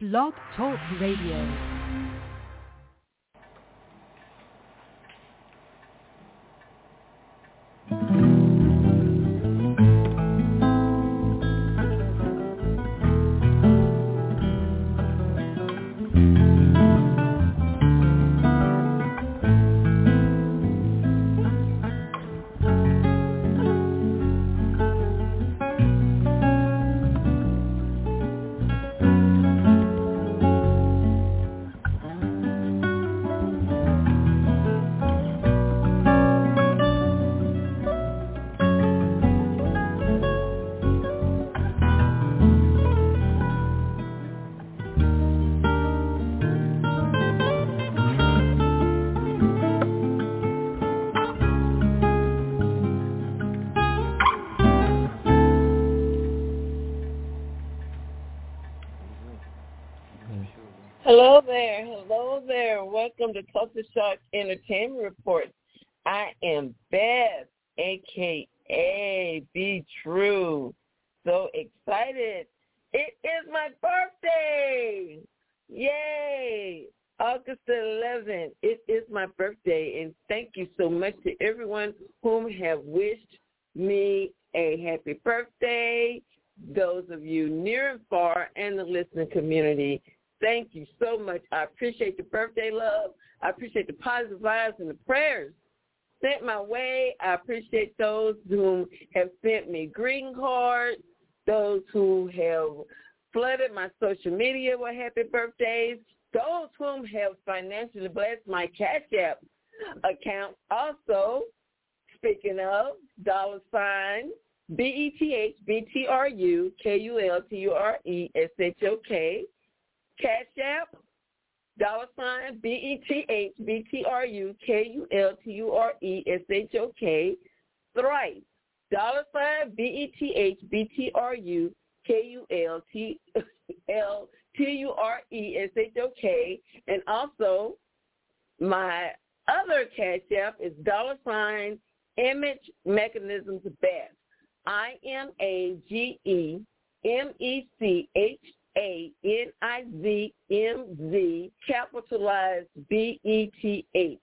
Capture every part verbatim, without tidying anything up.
Blog Talk Radio. Hello there, hello there. Welcome to Culture Shock Entertainment Report. I am Beth, a k a. Be True. So excited. It is my birthday. Yay. August eleventh. It is my birthday, and thank you so much to everyone whom have wished me a happy birthday, those of you near and far, and the listening community. Thank you so much. I appreciate the birthday love. I appreciate the positive vibes and the prayers sent my way. I appreciate those who have sent me greeting cards, those who have flooded my social media with happy birthdays, those whom have financially blessed my Cash App account. Also, speaking of, dollar sign, B E T H B T R U K U L T U R E S H O K. Cash App, dollar sign, B E T H B T R U K U L T U R E S H O K, Thrice, dollar sign, B E T H B T R U K U L T L T U R E S H O K, and also my other Cash App is dollar sign, Image Mechanisms Beth, I M A G E M E C H A N I Z M Z, capitalized B E T H.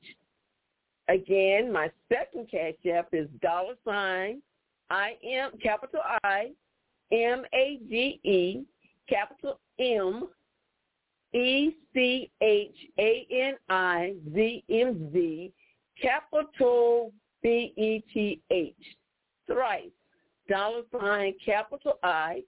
Again, my second Cash App is dollar sign, I M, capital I, M A G E, capital M, E C H A N I Z M Z, capital B E T H. Thrice, dollar sign, capital I,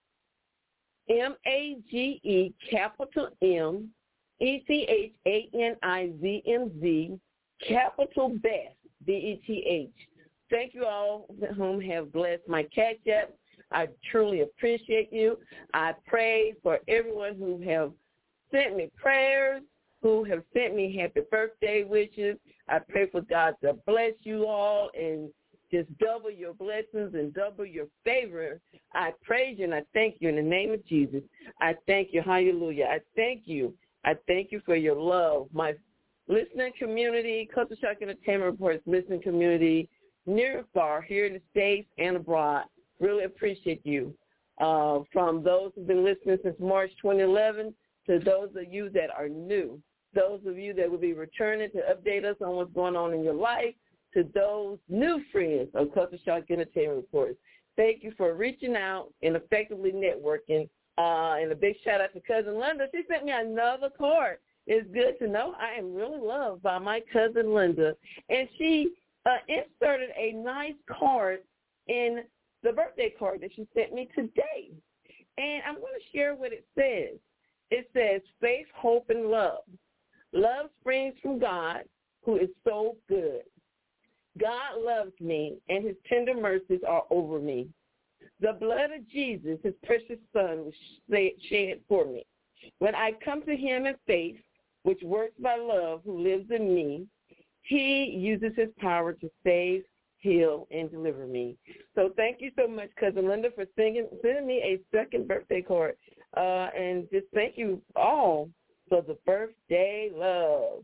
M A G E, capital M, E C H A N I Z M Z, capital Beth, B E T H. Thank you all whom have blessed my Cash App. I truly appreciate you. I pray for everyone who have sent me prayers, who have sent me happy birthday wishes. I pray for God to bless you all and just double your blessings and double your favor. I praise you and I thank you in the name of Jesus. I thank you. Hallelujah. I thank you. I thank you for your love. My listening community, Culture Shock Entertainment Reports listening community, near and far, here in the States and abroad, really appreciate you. Uh, from those who've been listening since March twenty eleven to those of you that are new, those of you that will be returning to update us on what's going on in your life, to those new friends of Culture Shock Entertainment Reports. Thank you for reaching out and effectively networking. Uh, and a big shout-out to Cousin Linda. She sent me another card. It's good to know I am really loved by my Cousin Linda. And she uh, inserted a nice card in the birthday card that she sent me today. And I'm going to share what it says. It says, faith, hope, and love. Love springs from God, who is so good. God loves me, and his tender mercies are over me. The blood of Jesus, his precious son, was shed for me. When I come to him in faith, which works by love, who lives in me, he uses his power to save, heal, and deliver me. So thank you so much, Cousin Linda, for singing, sending me a second birthday card. Uh, and just thank you all for the birthday love.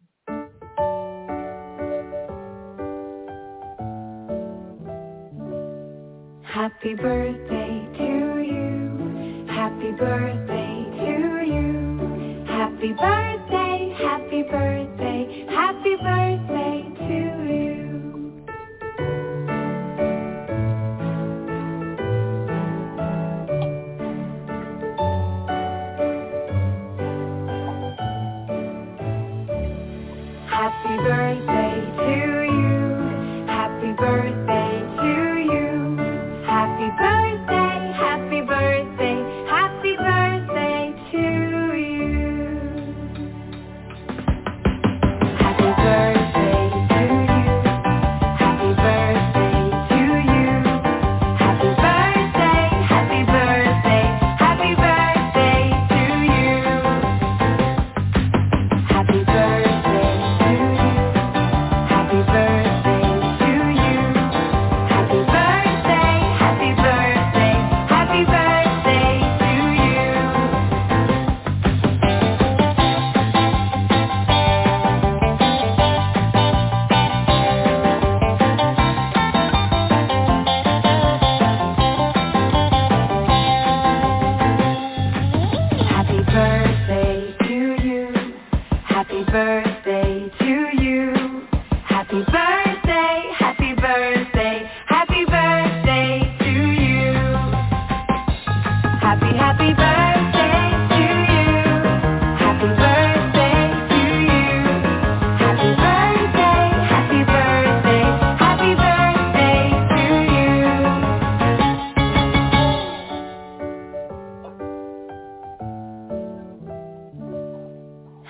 Happy birthday to you. Happy birthday to you.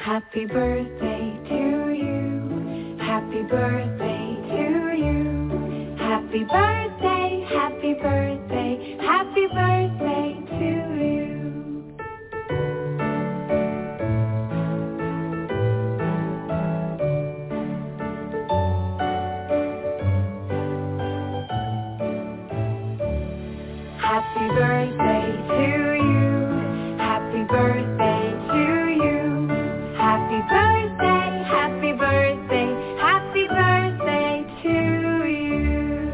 Happy birthday to you. Happy birthday to you. Happy birthday, happy birthday, happy birthday to you. Happy birthday to you. Happy birthday to you. Happy birthday, happy birthday, happy birthday to you.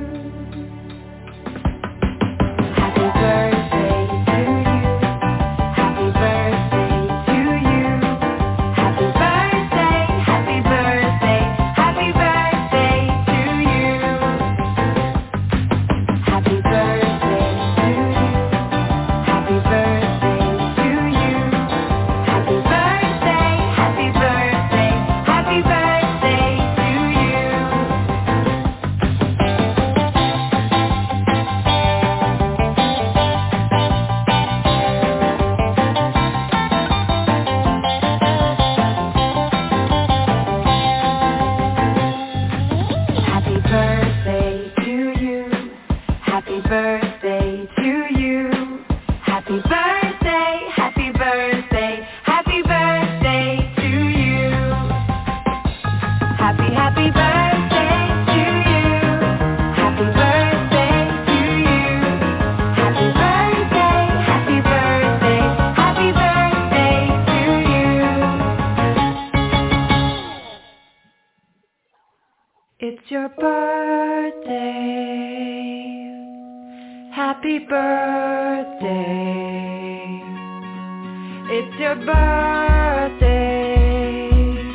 Happy birthday to you. Happy birthday to you. Happy birthday, happy birthday, happy birthday to you. Happy birthday to you. Happy birthday to you. Happy birthday, happy birthday, happy birthday to you. Happy birthday to you. Happy birthday to you. Happy birthday, happy birthday, happy birthday to you. Happy, happy birthday to you. Happy birthday to you. Happy birthday, happy birthday, happy birthday to you. It's your birthday. Happy birthday. It's your birthday.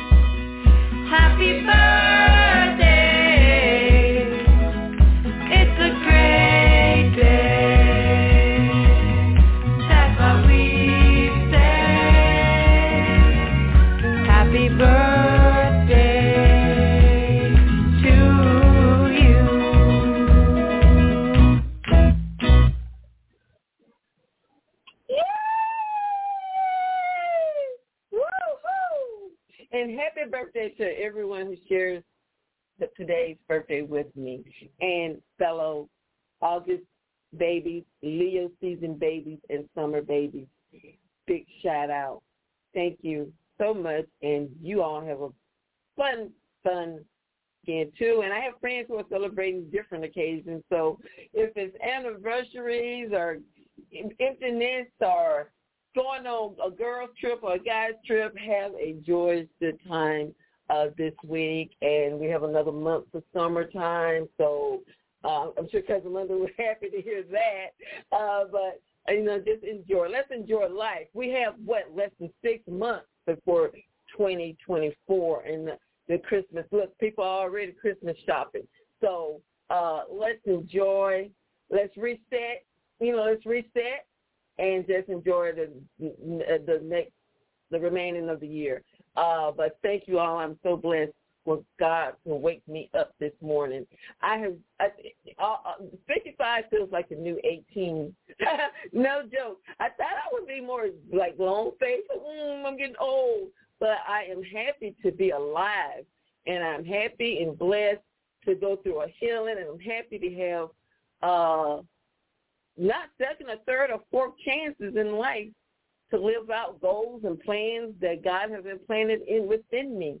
Happy birthday. It's a great day. That's what we say. Happy birthday to you. Woo-hoo! And happy birthday to everyone who shares the, today's birthday with me and fellow August babies, Leo season babies, and summer babies. Big shout out. Thank you so much, and you all have a fun, fun weekend too. And I have friends who are celebrating different occasions, so if it's anniversaries or empty nest or going on a girl's trip or a guy's trip, have a joyous good time uh, this week. And we have another month for summertime, so uh, I'm sure Cousin Linda was happy to hear that. Uh, but, you know, just enjoy. Let's enjoy life. We have, what, less than six months before twenty twenty-four and the, the Christmas. Look, people are already Christmas shopping. So uh, let's enjoy. Let's reset. You know, let's reset. And just enjoy the the next the remaining of the year. Uh, but thank you all. I'm so blessed for God to wake me up this morning. I have I, uh, fifty-five feels like a new eighteen. No joke. I thought I would be more like long faced. Mm, I'm getting old, but I am happy to be alive, and I'm happy and blessed to go through a healing, and I'm happy to have. Uh, Not second or third or fourth chances in life to live out goals and plans that God has implanted in within me.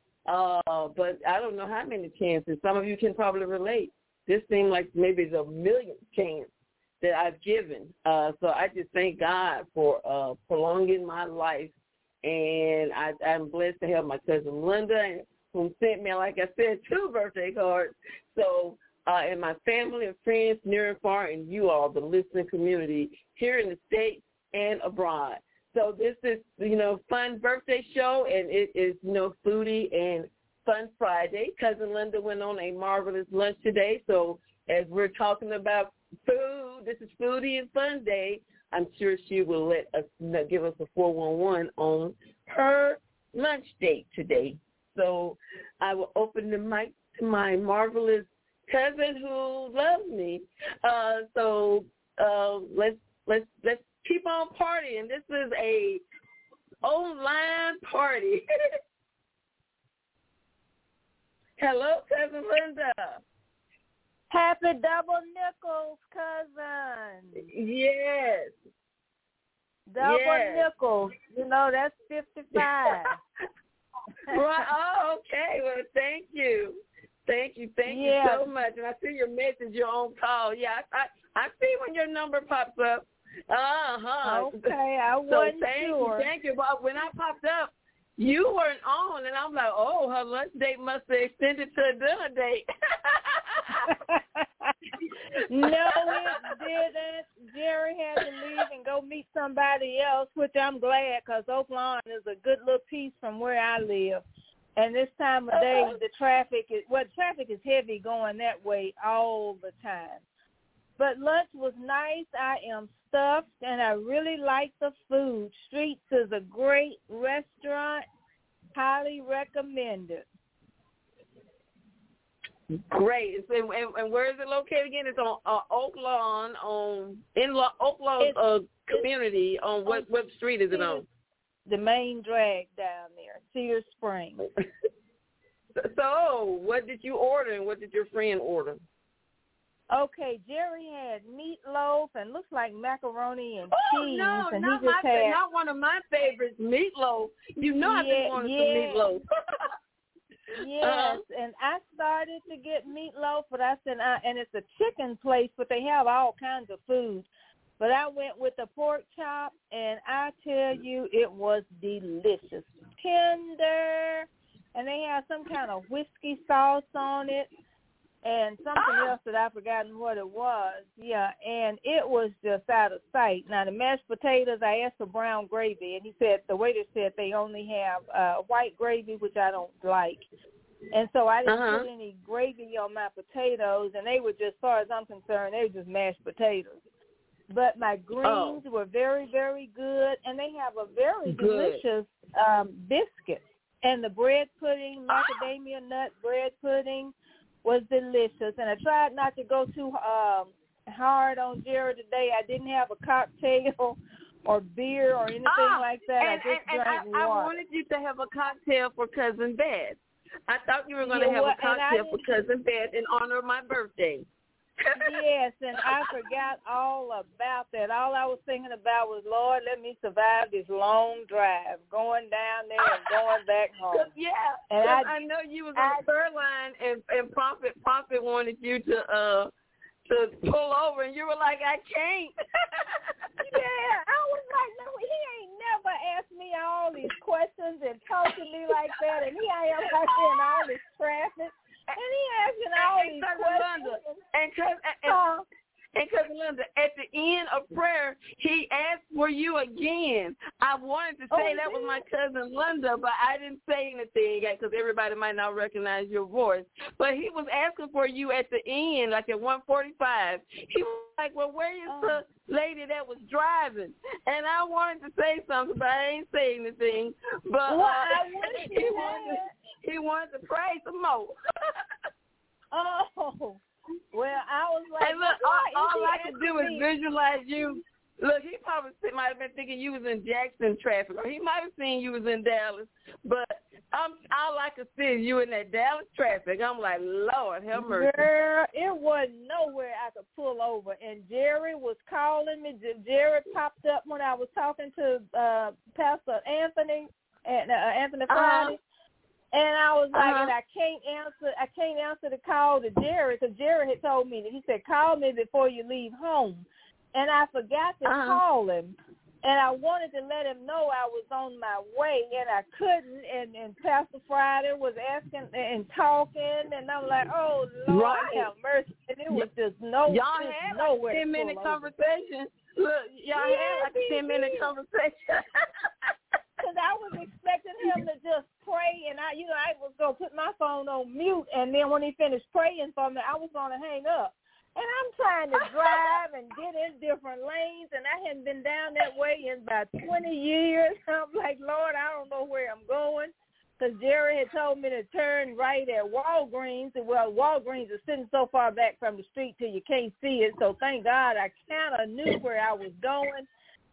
Uh, but I don't know how many chances. Some of you can probably relate. This seemed like maybe the millionth chance that I've given. Uh, so I just thank God for uh, prolonging my life. And I, I'm blessed to have my cousin Linda, who sent me, like I said, two birthday cards. So Uh, and my family and friends near and far, and you all, the listening community here in the States and abroad. So this is, you know, fun birthday show, and it is, you know, foodie and fun Friday. Cousin Linda went on a marvelous lunch today. So as we're talking about food, this is foodie and fun day. I'm sure she will let us give us a four one one on her lunch date today. So I will open the mic to my marvelous cousin who loves me. Uh, so uh, let's let's let's keep on partying. This is a online party. Hello, Cousin Linda. Happy double nickels, cousin. Yes. Double yes. nickels. You know, that's fifty-five. Right. Oh, okay. Well, thank you. Thank you. Thank yeah. you so much. And I see your message, your own call. Yeah, I, I, I see when your number pops up. Uh-huh. Okay, I so wasn't thank sure. you, thank you. But when I popped up, you weren't on, and I'm like, oh, her lunch date must have extended to a dinner date. No, it didn't. Jerry had to leave and go meet somebody else, which I'm glad because Oak Lawn is a good little piece from where I live. And this time of day, the traffic is, well, traffic is heavy going that way all the time. But lunch was nice. I am stuffed, and I really like the food. Streets is a great restaurant. Highly recommended. Great. And, and, and where is it located again? It's on uh, Oak Lawn, on in La, Oak Lawn it's, uh, community. On what what street is it on? The main drag down there, Cedar Springs. So, what did you order, and what did your friend order? Okay, Jerry had meatloaf and looks like macaroni and oh, cheese. no, and not he just my had, not one of my favorites, meatloaf. You know I've been yeah, wanting yeah. some meatloaf. Yes, uh-huh. and I started to get meatloaf, but I said, I, and it's a chicken place, but they have all kinds of food. But I went with the pork chop, and I tell you, it was delicious. Tender, and they had some kind of whiskey sauce on it. And something ah. else that I've forgotten what it was. Yeah, and it was just out of sight. Now, the mashed potatoes, I asked for brown gravy, and he said, the waiter said they only have uh, white gravy, which I don't like. And so I didn't uh-huh. put any gravy on my potatoes, and they were just, as far as I'm concerned, they were just mashed potatoes. But my greens oh. were very, very good, and they have a very good. delicious um, biscuit. And the bread pudding, macadamia nut bread pudding, was delicious, and I tried not to go too um, hard on Jerry today. I didn't have a cocktail or beer or anything oh, like that. And, I just and, drank and water. I, I wanted you to have a cocktail for Cousin Beth. I thought you were going to yeah, have well, a cocktail for Cousin Beth in honor of my birthday. Yes, and I forgot all about that. All I was thinking about was, Lord, let me survive this long drive, going down there and going back home. Yeah, and I, I know you was on the third line, and and Prophet Prophet wanted you to uh to pull over, and you were like, I can't. Yeah, I was like, no, he ain't never asked me all these questions and talked to me like that, and here I am out here in all this traffic. And he asking all and, these and questions. Linda, and, and, and, uh, and Cousin Linda, at the end of prayer, he asked for you again. I wanted to say oh, that was my cousin Linda, but I didn't say anything because everybody might not recognize your voice. But he was asking for you at the end, like at one forty-five. He was like, well, where is oh. the lady that was driving? And I wanted to say something, but I ain't say anything. But well, uh, I wish he, wanted to, he wanted to pray some more. Oh. Well, I was like, hey, look, all, all I could do me? is visualize you. Look, he probably might have been thinking you was in Jackson traffic, or he might have seen you was in Dallas. But um, all I could see is you in that Dallas traffic. I'm like, Lord, have mercy. Girl, it wasn't nowhere I could pull over. And Jerry was calling me. Jerry popped up when I was talking to uh, Pastor Anthony, and uh, Anthony Friday. Uh-huh. And I was like, uh-huh. and I can't answer. I can't answer the call to Jerry because Jerry had told me that he said, call me before you leave home. And I forgot to uh-huh. call him. And I wanted to let him know I was on my way, and I couldn't. And, and Pastor Friday was asking and talking, and I'm like, oh, Lord, right. have mercy. And it was just no, y'all just had nowhere like a ten-minute conversation. Look, y'all yeah, had like a ten-minute conversation. Because I was expecting him to just pray, and I, you know, I was going to put my phone on mute, and then when he finished praying for me, I was going to hang up. And I'm trying to drive and get in different lanes, and I hadn't been down that way in about twenty years. I'm like, Lord, I don't know where I'm going. Because Jerry had told me to turn right at Walgreens. And, well, Walgreens is sitting so far back from the street till you can't see it. So thank God I kind of knew where I was going.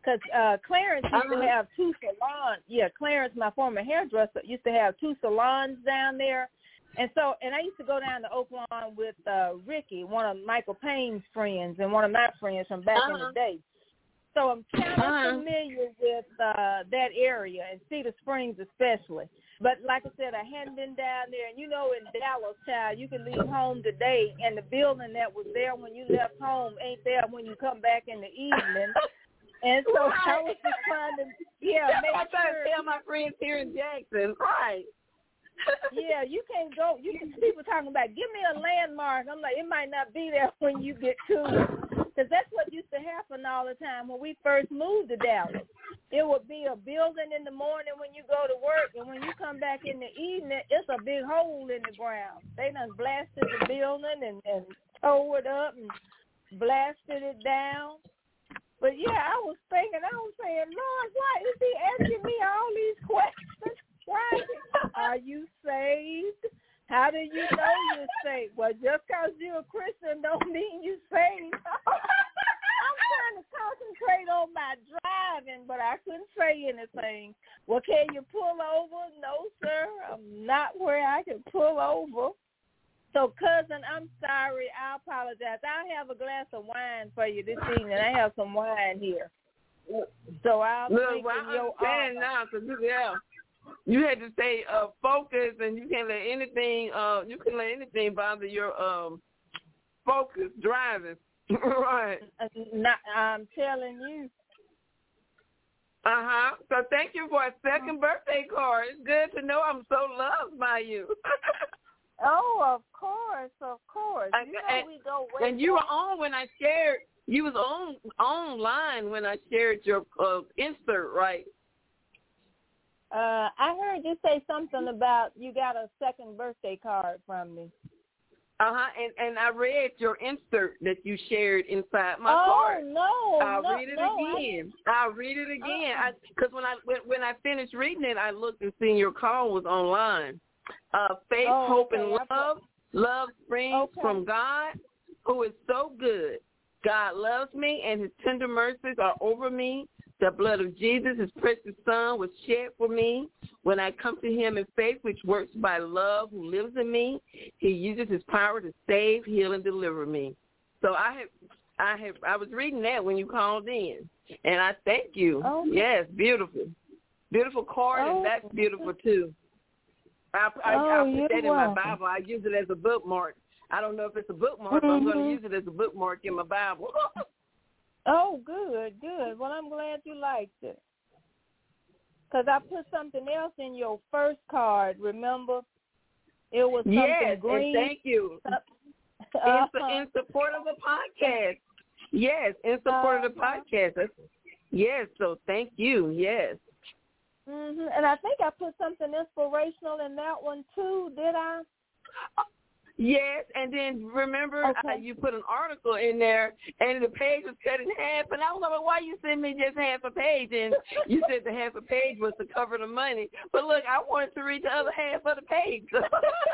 because uh, Clarence used uh-huh. to have two salons. Yeah, Clarence, my former hairdresser, used to have two salons down there. And so, and I used to go down to Oak Lawn with uh, Ricky, one of Michael Payne's friends and one of my friends from back uh-huh. in the day. So I'm kind of uh-huh. familiar with uh, that area and Cedar Springs especially. But like I said, I hadn't been down there. And you know, in Dallas, child, you can leave home today, and the building that was there when you left home ain't there when you come back in the evening. And so right. I was just trying to, yeah, That's make what I'm trying sure. to tell my friends here in Jackson. Right. Yeah, you can't go. You can, people talking about, give me a landmark. I'm like, it might not be there when you get to it. Because that's what used to happen all the time when we first moved to Dallas. It would be a building in the morning when you go to work, and when you come back in the evening, it's a big hole in the ground. They done blasted the building and, and tore it up and blasted it down. But, yeah, I was thinking, I was saying, Lord, why is he asking me all these questions? Why? Are you saved? How do you know you're saved? Well, just because you're a Christian don't mean you're saved. I'm trying to concentrate on my driving, but I couldn't say anything. Well, can you pull over? No, sir. I'm not where I can pull over. So, cousin, I'm sorry. I apologize. I'll have a glass of wine for you this evening. I have some wine here. So I'll Look, drink well, in I your understand honor. now, because, yeah. You had to stay uh, focused, and you can't let anything. Uh, you can let anything bother your um, focus driving. Right. Not, I'm telling you. Uh huh. So thank you for a second birthday card. It's good to know I'm so loved by you. Oh, of course, of course. You know and, we go way and you back. were on when I shared. You was on online when I shared your uh, insert, right? Uh, I heard you say something about you got a second birthday card from me. Uh-huh, and, and I read your insert that you shared inside my oh, card. no, I'll no, read it no, again. I, I'll read it again. Uh-uh. Because when I when, when I finished reading it, I looked and seen your call was online. Uh, faith, oh, hope, okay. and love. Love springs okay. from God, who is so good. God loves me, and his tender mercies are over me. The blood of Jesus, his precious son, was shed for me. When I come to him in faith, which works by love, who lives in me, he uses his power to save, heal, and deliver me. So I have, I have, I was reading that when you called in, and I thank you. Oh. Yes, beautiful, beautiful card, oh. and that's beautiful too. I, I, oh, I'll put that in welcome. my Bible. I use it as a bookmark. I don't know if it's a bookmark, mm-hmm. but I'm going to use it as a bookmark in my Bible. Oh, good, good. Well, I'm glad you liked it. Because I put something else in your first card, remember? It was something yes, green. And thank you. Uh-huh. In, in support of the podcast. Yes, in support uh-huh. of the podcast. That's, yes, so thank you, yes. Mm-hmm. And I think I put something inspirational in that one, too, did I? Yes, and then remember okay. uh, you put an article in there, and the page was cut in half, and I was like, well, why you send me just half a page? And you said the half a page was to cover the money. But, look, I wanted to read the other half of the page. okay.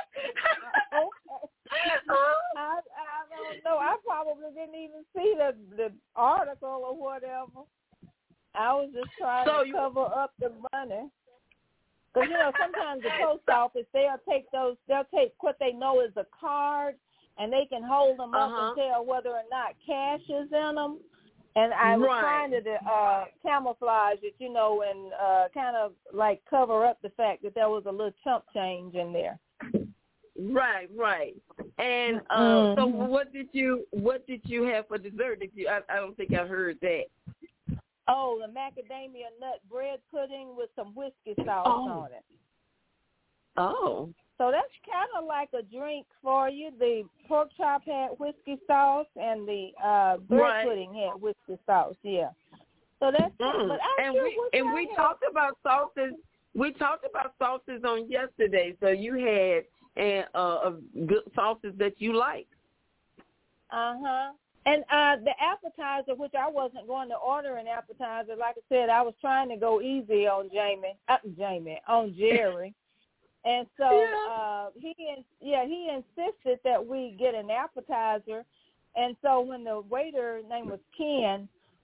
I, I don't know. I probably didn't even see the, the article or whatever. I was just trying so to you, cover up the money. Because, you know, sometimes the post office, they'll take those, they'll take what they know is a card, and they can hold them up uh-huh. and tell whether or not cash is in them. And I was right. trying to uh, camouflage it, you know, and uh, kind of like cover up the fact that there was a little chump change in there. Right, right. And uh, mm-hmm. so what did you what did you have for dessert? Did you? I, I don't think I heard that. Oh, the macadamia nut bread pudding with some whiskey sauce oh. on it. Oh. So that's kind of like a drink for you. The pork chop had whiskey sauce, and the uh, bread right. pudding had whiskey sauce. Yeah. So that's. Mm. But I and sure we wish and I we had. talked about sauces. We talked about sauces on yesterday. So you had and uh, good sauces that you like. Uh huh. And uh, the appetizer, which I wasn't going to order an appetizer, like I said, I was trying to go easy on Jamie, uh, Jamie, on Jerry. And so yeah. uh, he, yeah, he insisted that we get an appetizer. And so when the waiter, name was Ken,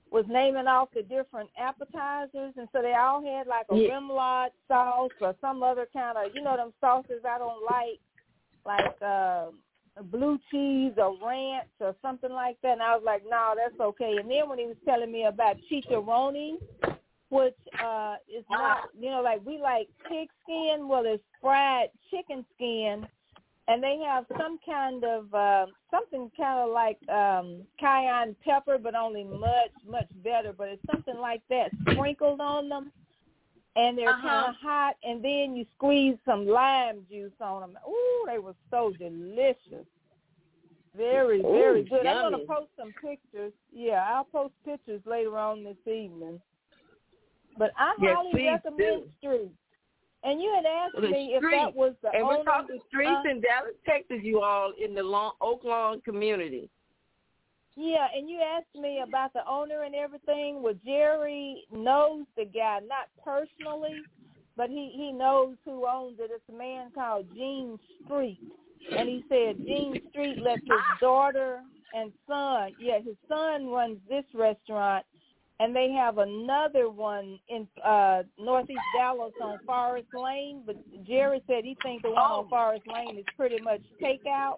was naming off the different appetizers, and so they all had like a yeah. remoulade sauce or some other kind of, you know, them sauces I don't like, like uh, blue cheese or ranch or something like that. And I was like, no, that's okay. And then when he was telling me about chicharroni, which uh, is not, you know, like we like pig skin, well, it's fried chicken skin. And they have some kind of, uh, something kind of like um, cayenne pepper, but only much, much better. But it's something like that sprinkled on them. And they're uh-huh. kind of hot. And then you squeeze some lime juice on them. Ooh, they were so delicious. Very, Ooh, very good. yummy. I'm going to post some pictures. Yeah, I'll post pictures later on this evening. But I yes, highly recommend do. Street. And you had asked the me street. if that was the and owner. we're talking streets uh, in Dallas, Texas, you all, in the Long, Oak Lawn community. Yeah, and you asked me about the owner and everything. Well, Jerry knows the guy, not personally, but he, he knows who owns it. It's a man called Gene Street. And he said Gene Street let his daughter and son, yeah, his son runs this restaurant, and they have another one in uh, Northeast Dallas on Forest Lane. But Jerry said he thinks the one oh. on Forest Lane is pretty much takeout.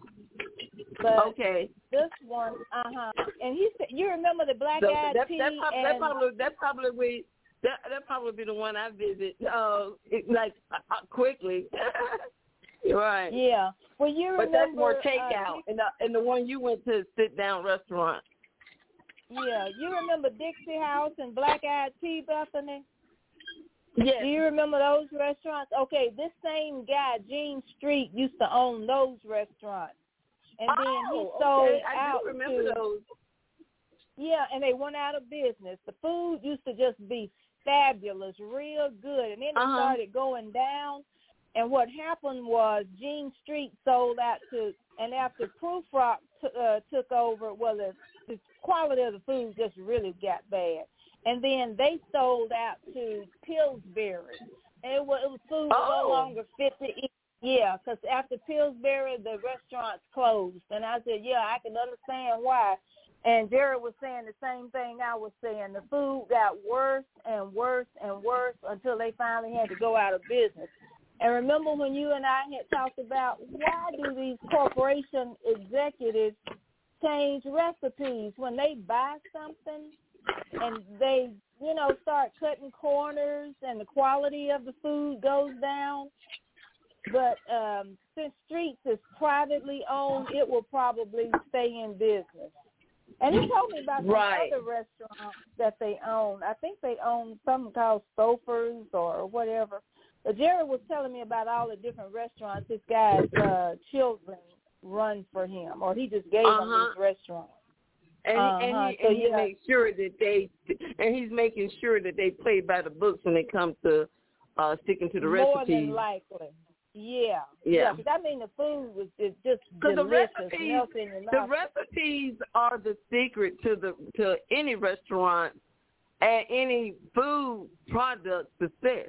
But okay. this one, uh-huh. And he said, you remember the Black So Eyed that, Pea? that, probably, and, that probably that probably be that that probably be the one I visit. Uh, it, like uh, quickly. Right. Yeah. Well, you remember. But that's more takeout, uh, and the and the one you went to sit down restaurant. Yeah, you remember Dixie House and Black Eyed Pea, Bethany? Yes. Do you remember those restaurants? Okay, this same guy, Gene Street, used to own those restaurants. And oh, then he sold okay. I out do remember to, those. Yeah, and they went out of business. The food used to just be fabulous, real good. And then it uh-huh. started going down. And what happened was Gene Street sold out to, and after Proof Rock t- uh, took over, well, the, the quality of the food just really got bad. And then they sold out to Pillsbury. And it was, it was food oh. no longer fit to eat. Yeah, because after Pillsbury, the restaurants closed. And I said, yeah, I can understand why. And Jerry was saying the same thing I was saying. The food got worse and worse and worse until they finally had to go out of business. And remember when you and I had talked about why do these corporation executives change recipes when they buy something and they, you know, start cutting corners and the quality of the food goes down. But um, since Streets is privately owned, it will probably stay in business. And he told me about some right. other restaurants that they own. I think they own something called Stouffer's or whatever. But Jerry was telling me about all the different restaurants this guy's uh, children run for him, or he just gave uh-huh. them these restaurants. And, uh-huh. and he, so, and he yeah. makes sure that they, and he's making sure that they play by the books when it comes to uh, sticking to the More recipes. More than likely. Yeah. Yeah. Because, I mean, the food was is just delicious. The recipes, melting in your the mouth. recipes are the secret to the to any restaurant and any food product success.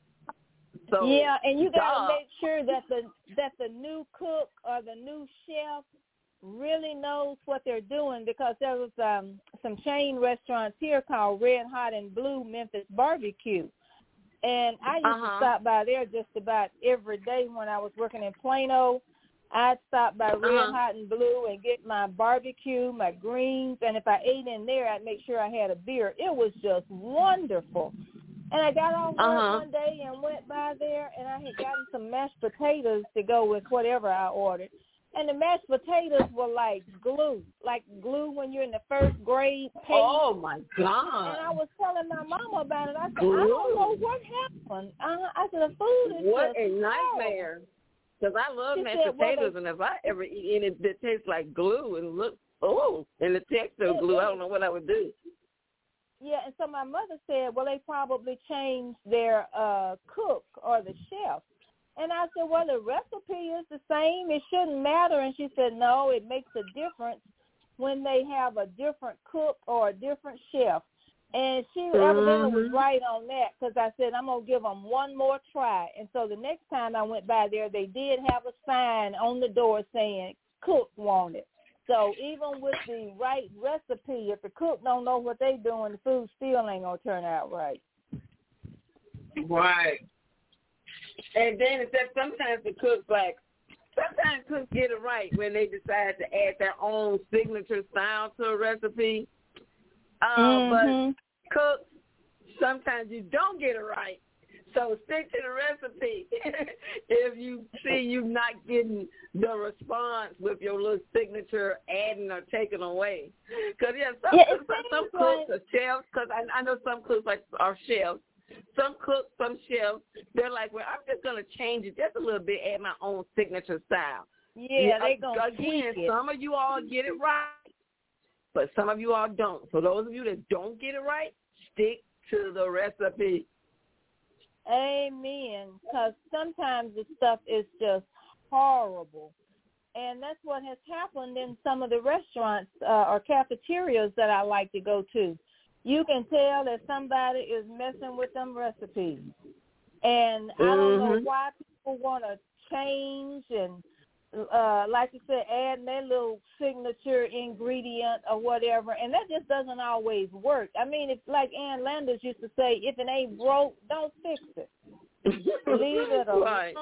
So, yeah, and you got to duh. make sure that the that the new cook or the new chef really knows what they're doing, because there was um, some chain restaurants here called Red Hot and Blue Memphis Barbecue. And I used uh-huh. to stop by there just about every day when I was working in Plano. I'd stop by Red uh-huh. Hot and Blue and get my barbecue, my greens, and if I ate in there, I'd make sure I had a beer. It was just wonderful. And I got off work uh-huh. one day and went by there, and I had gotten some mashed potatoes to go with whatever I ordered. And the mashed potatoes were like glue, like glue when you're in the first grade. Paste. Oh, my God. And I was telling my mama about it. I said, glue. I don't know what happened. Uh, I said, the food is what just a nightmare. Because I love she mashed said, potatoes, well, and if I ever eat any that tastes like glue and look, oh, and the texture of it, glue, it, I don't know what I would do. Yeah, and so my mother said, well, they probably changed their uh, cook or the chef. And I said, well, the recipe is the same. It shouldn't matter. And she said, no, it makes a difference when they have a different cook or a different chef. And she mm-hmm. evidently was right on that, because I said, I'm going to give them one more try. And so the next time I went by there, they did have a sign on the door saying, cook wanted. So even with the right recipe, if the cook don't know what they doing, the food still ain't gonna turn out right. Right. And then it's that sometimes the cooks like sometimes cooks get it right when they decide to add their own signature style to a recipe. Uh, mm-hmm. But cooks, sometimes you don't get it right. So stick to the recipe if you see you not getting the response with your little signature adding or taking away. Because, yeah, some, yeah, some, some cooks are chefs, because I, I know some cooks like are chefs. Some cooks, some chefs, they're like, well, I'm just going to change it just a little bit, add my own signature style. Yeah, yeah they're going to Again, tweak it. some of you all get it right, but some of you all don't. So those of you that don't get it right, stick to the recipe. Amen. Because sometimes the stuff is just horrible. And that's what has happened in some of the restaurants uh, or cafeterias that I like to go to. You can tell that somebody is messing with them recipes. And Mm-hmm. I don't know why people want to change and, uh, like you said, add their little signature ingredient or whatever. And that just doesn't always work. I mean, it's like Ann Landers used to say, if it ain't broke, don't fix it. Leave it alone. Right.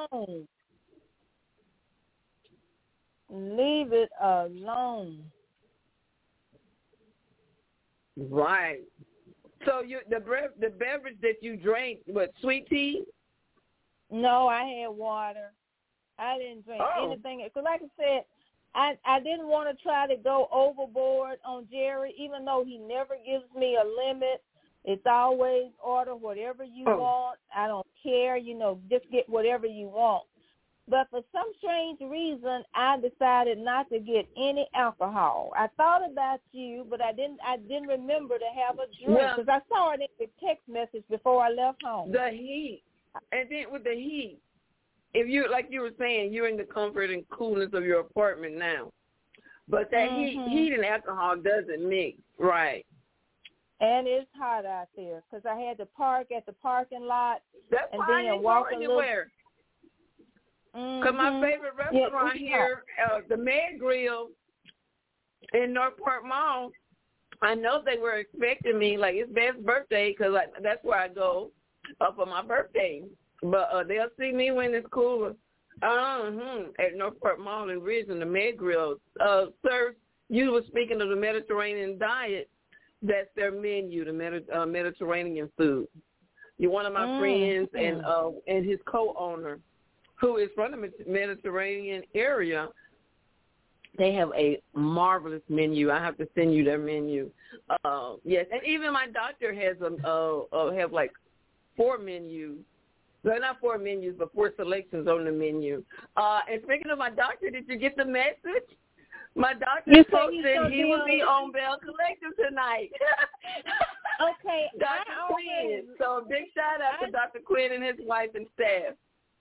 Leave it alone. Right. So you the bre- the beverage that you drank, what, sweet tea? No, I had water. I didn't drink oh. anything. Because like I said, I, I didn't want to try to go overboard on Jerry, even though he never gives me a limit. It's always order whatever you oh. want. I don't care. You know, just get whatever you want. But for some strange reason, I decided not to get any alcohol. I thought about you, but I didn't. I didn't remember to have a drink because well, I saw it in the text message before I left home. The heat, and then with the heat, if you like you were saying, you're in the comfort and coolness of your apartment now, but that mm-hmm. heat, heat and alcohol doesn't mix, right? And it's hot out there because I had to park at the parking lot That's and why then I ain't walk go a anywhere. Because mm-hmm. my favorite restaurant yeah, here, uh, the Med Grill in Northport Mall, I know they were expecting me, like it's Beth's birthday, because that's where I go uh, for my birthday. But uh, they'll see me when it's cooler. Uh-huh. At Northport Mall in Ridgeland, the Med Grill uh, serves, you were speaking of the Mediterranean diet, that's their menu, the Medi- uh, Mediterranean food. You're one of my mm-hmm. friends and uh, and his co-owner, who is from the Mediterranean area. They have a marvelous menu. I have to send you their menu. Uh, yes, and even my doctor has a uh, uh, have like four menus. Well, not four menus, but four selections on the menu. Uh, and speaking of my doctor, did you get the message? My doctor you posted he will be on Bell Collective tonight. Okay. Doctor Quinn. So big shout out I, to Doctor Quinn and his wife and staff.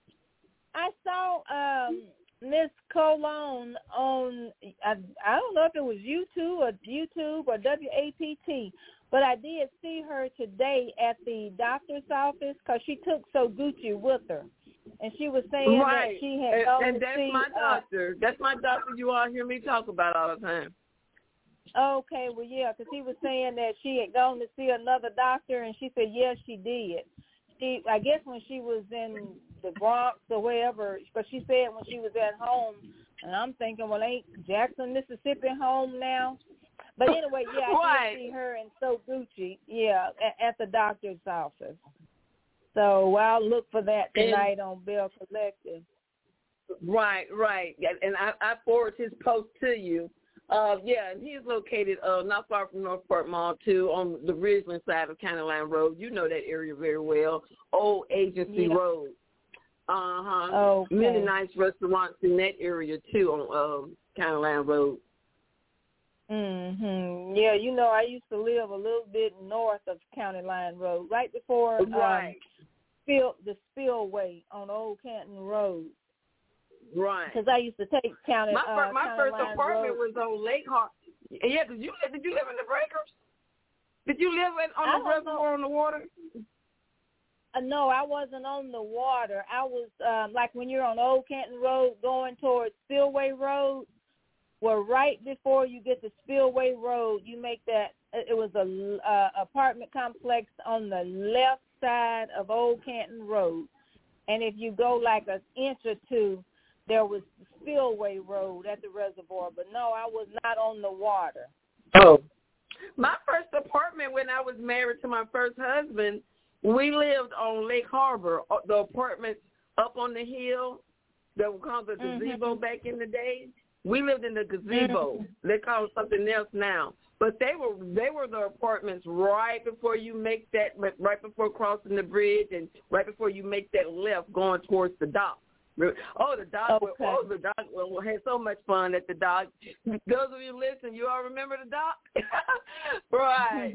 I saw um, Miss Colon on, I, I don't know if it was YouTube or YouTube or W A P T, but I did see her today at the doctor's office because she took So Gucci with her. And she was saying right. that she had and, gone and to that's see, my doctor. Uh, that's my doctor you all hear me talk about all the time. Okay, well, yeah, because he was saying that she had gone to see another doctor, and she said, yes, she did. She, I guess when she was in the Bronx or wherever, but she said when she was at home, and I'm thinking, well, ain't Jackson, Mississippi home now? But anyway, yeah, I right. did see her in So Gucci, yeah, at, at the doctor's office. So I'll look for that tonight and, on Bell Collective. Right, right. And I, I forward his post to you. Uh, yeah, and he's located uh, not far from Northport Mall, too, on the Ridgeland side of County Line Road. You know that area very well. Old Agency yeah. Road. Uh-huh. Okay. Many nice restaurants in that area, too, on um, County Line Road. Mhm. Yeah, you know, I used to live a little bit north of County Line Road, right before right. um, spill, the spillway on Old Canton Road. Right. Because I used to take County. My, uh, my County first Line apartment Road. was on Lake Hart. Yeah, did you did you live in the Breakers? Did you live in, on the reservoir on the water? Uh, no, I wasn't on the water. I was um, like when you're on Old Canton Road going towards Spillway Road. were right before you get to Spillway Road. You make that, it was a uh, apartment complex on the left side of Old Canton Road. And if you go like an inch or two, there was Spillway Road at the reservoir. But no, I was not on the water. Oh. My first apartment when I was married to my first husband, we lived on Lake Harbor. The apartments up on the hill that were called the gazebo mm-hmm. back in the day. We lived in the gazebo. Mm-hmm. They call it something else now. But they were they were the apartments right before you make that, right before crossing the bridge and right before you make that left going towards the dock. Oh, the dock! Okay. Oh, the dock! Well, we had so much fun at the dock. Those of you listening, you all remember the dock, right?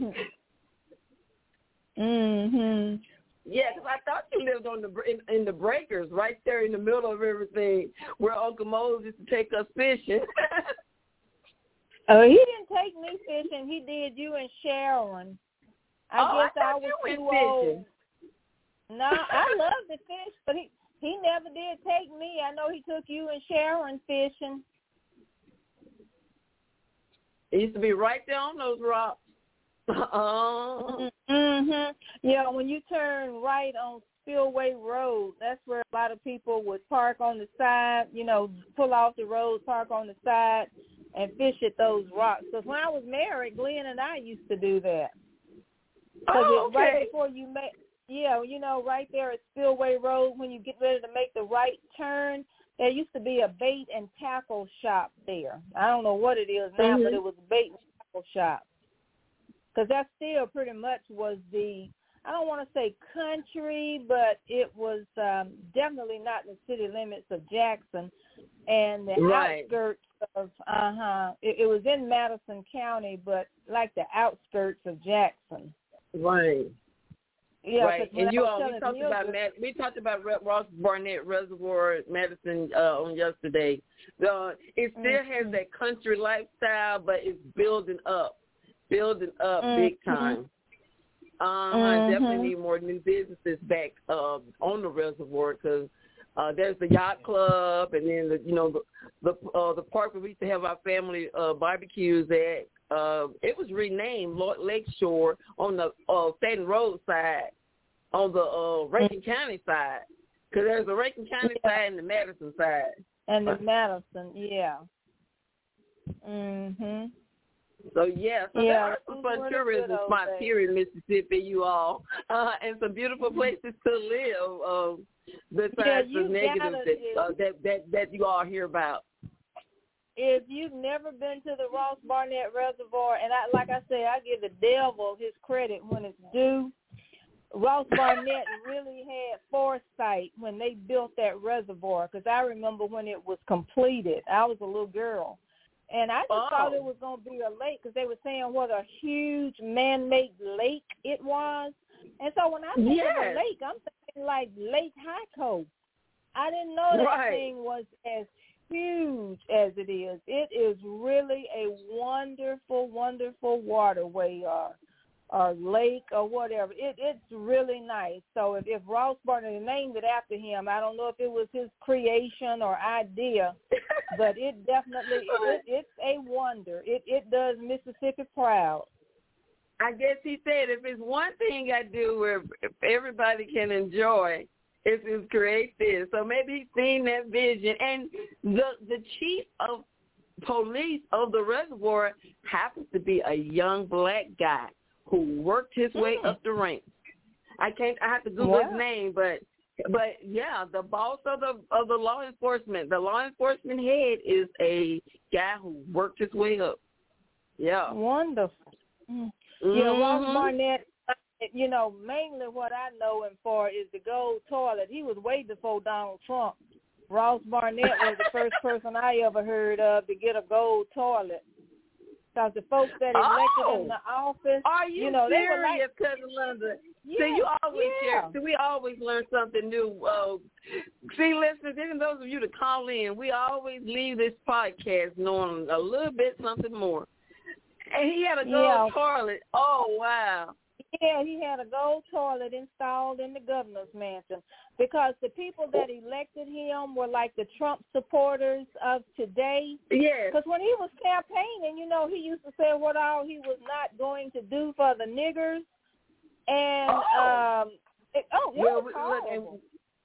Mhm. Yeah, because I thought you lived on the in, in the breakers, right there in the middle of everything, where Uncle Moses used to take us fishing. Oh, he didn't take me fishing. He did you and Sharon. I oh, guess I, I was you too went old. fishing. No, I love to fish, but he. He never did take me. I know he took you and Sharon fishing. It used to be right there on those rocks. Uh-uh. Mhm. Yeah, when you turn right on Spillway Road, that's where a lot of people would park on the side, you know, pull off the road, park on the side, and fish at those rocks. Because when I was married, Glenn and I used to do that. Oh, okay. Right before you met. Yeah, you know, right there at Spillway Road, when you get ready to make the right turn, there used to be a bait and tackle shop there. I don't know what it is now, mm-hmm. but it was a bait and tackle shop. Because that still pretty much was the, I don't want to say country, but it was um, definitely not in the city limits of Jackson. And the right. outskirts of, uh-huh, it, it was in Madison County, but like the outskirts of Jackson. Right. Yeah, right, and you all we talked about Mad, we talked about Ross Barnett Reservoir, Madison, uh, on yesterday. Uh, it still mm-hmm. has that country lifestyle, but it's building up, building up mm-hmm. big time. Uh, mm-hmm. I definitely need more new businesses back uh, on the reservoir because uh, there's the yacht club, and then the you know the the, uh, the park where we used to have our family uh, barbecues at. Uh, it was renamed Lord Lakeshore on the uh, Staten Road side, on the uh, Rankin mm-hmm. County side, because there's the Rankin County yeah. side and the Madison side. And the Madison, yeah. Mhm. So yeah, so yeah, there are some fun tourism spots here in Mississippi, you all, uh, and some beautiful places to live. Uh, besides yeah, the negatives that, uh, that that that you all hear about. If you've never been to the Ross Barnett Reservoir, and I, like I said, I give the devil his credit when it's due. Ross Barnett really had foresight when they built that reservoir, because I remember when it was completed. I was a little girl, and I just oh. thought it was going to be a lake because they were saying what a huge man-made lake it was. And so when I think yes. of a lake, I'm thinking like Lake Hyco. I didn't know that right. thing was as huge as it is. It is really a wonderful, wonderful waterway or, or lake or whatever. It, it's really nice. So if, if Ross Barnett named it after him, I don't know if it was his creation or idea, but it definitely, it, it's a wonder. It, it does Mississippi proud. I guess he said if it's one thing I do where everybody can enjoy, it's his creative. So maybe he's seen that vision. And the the chief of police of the reservoir happens to be a young black guy who worked his way mm. up the ranks. I can't. I have to Google wow. his name, but but yeah, the boss of the of the law enforcement, the law enforcement head is a guy who worked his way up. Yeah, wonderful. Mm. Mm-hmm. Yeah, Ross Barnett. You know, mainly what I know him for is the gold toilet. He was way before Donald Trump. Ross Barnett was the first person I ever heard of to get a gold toilet. Because the folks that elected oh, in the office, are you, you know, serious, they were like, Cousin Linda? Yeah, see, you always yeah. share. See, we always learn something new. Uh, see, listeners, even those of you that call in, we always leave this podcast knowing a little bit something more. And he had a gold yeah. toilet. Oh, wow. Yeah, he had a gold toilet installed in the governor's mansion because the people that elected him were like the Trump supporters of today. Yes. Because when he was campaigning, you know, he used to say what all he was not going to do for the niggers. And, oh, um, it, oh, it well, was horrible.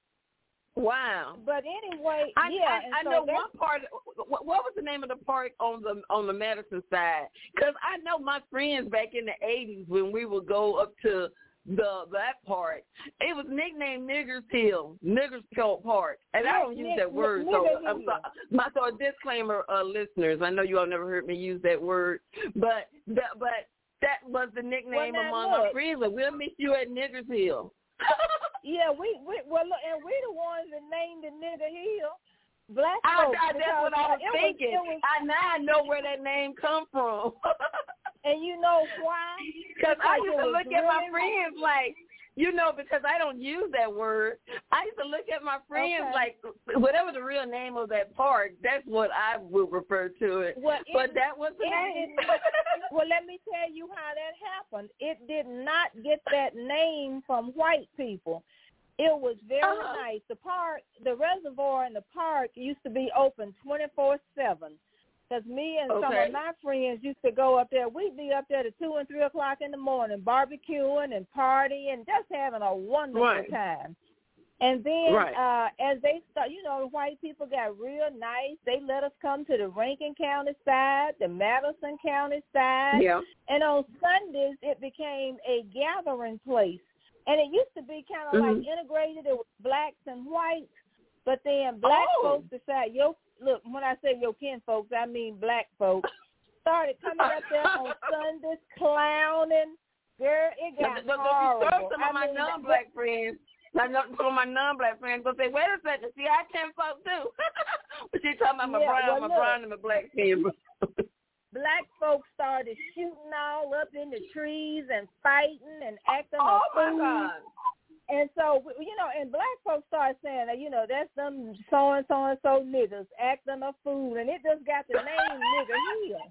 Wow. But anyway, I, yeah. I, and I so know one part. What, what was the name of the park on the on the Madison side? Because I know my friends back in the eighties when we would go up to the that park, it was nicknamed Niggers Hill, Niggers Park, and I don't use Nick, that word. Nick, so Nick, I'm sorry. My so a disclaimer, uh, listeners. I know you all never heard me use that word, but that but that was the nickname well, among look. my friends. Like, we'll meet you at Niggers Hill. Yeah, we, we well, look, and we the ones that named the nigger Hill. Black I, folks. I, that's what I was it thinking. Was, was, I now I know where that name come from. And you know why? Because I used to look really at my friends like, you know, because I don't use that word. I used to look at my friends okay. like, whatever the real name of that park, that's what I would refer to it. Well, it but that was the it name. Well, let me tell you how that happened. It did not get that name from white people. It was very uh-huh. nice. The park, the reservoir in the park used to be open twenty-four seven. Because me and okay. some of my friends used to go up there. We'd be up there to two and three o'clock in the morning, barbecuing and partying, just having a wonderful right. time. And then right. uh, as they start, you know, the white people got real nice. They let us come to the Rankin County side, the Madison County side. Yeah. And on Sundays, it became a gathering place. And it used to be kind of mm-hmm. like integrated. It was blacks and whites. But then black oh. folks decided, yo, look, when I say your kin folks, I mean black folks, started coming up there on Sundays, clowning. Girl, it got no, no, horrible. No, some of I my mean, non-black that, friends, some of my non-black friends gonna say, wait a second, see, I can folk too. But she talking about my yeah, brown, well, my look, brown and my black skin. Black folks started shooting all up in the trees and fighting and acting oh, a fool. my God. And so, you know, and black folks started saying, that, you know, that's them so-and-so-and-so niggas acting a fool. And it just got the name Nigger Hill.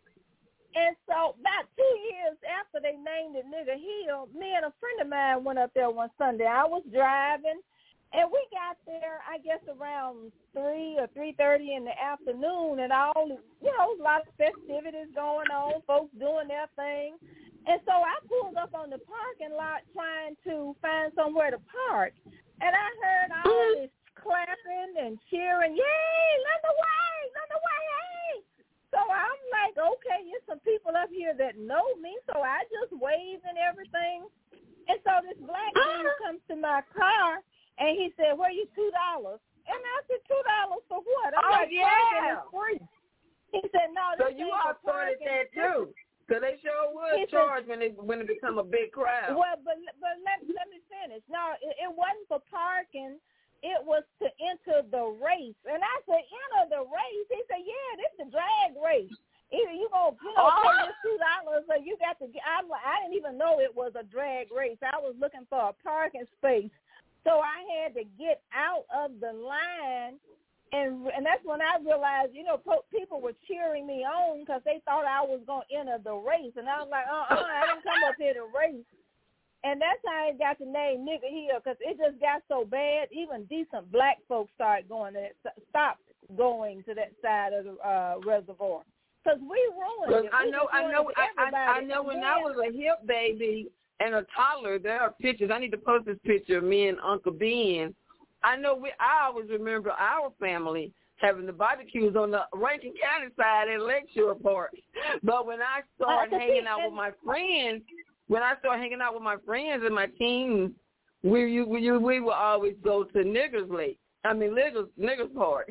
And so about two years after they named it Nigger Hill, me and a friend of mine went up there one Sunday. I was driving, and we got there, I guess, around three or three thirty in the afternoon, and all, you know, a lot of festivities going on, folks doing their thing. And so I pulled up on the parking lot trying to find somewhere to park, and I heard all this clapping and cheering, yay, let the way, let the way, hey. So I'm like, okay, there's some people up here that know me, so I just waved and everything. And so this black dude comes to my car, and he said, where you two dollars? And I said, two dollars for what? I'm oh, like, yeah. It's free. He said, no, so this you ain't all for started parking. that too. Because they sure would he charge said, when it when it become a big crowd. Well, but but let let me finish. No, it, it wasn't for parking. It was to enter the race. And I said, enter the race? He said, yeah, this is the drag race. Either you gonna you know oh. pay this two dollars or you got to. I'm like, I didn't even know it was a drag race. I was looking for a parking space, so I had to get out of the line. And and that's when I realized, you know, po- people were cheering me on because they thought I was going to enter the race. And I was like, uh-uh, I didn't come up here to race. And that's how I got the name Nigger Hill, because it just got so bad. Even decent black folks started going to that, stopped going to that side of the uh, reservoir. Because we ruined it. I We know, I know, I, I, I know when I was a hip baby and a toddler, there are pictures. I need to post this picture of me and Uncle Ben. I know we. I always remember our family having the barbecues on the Rankin County side in Lakeshore Park. But when I started uh, hanging out with my friends, when I started hanging out with my friends in my teens, we you, we, we would always go to Niggers Lake. I mean, Niggers Niggers Park.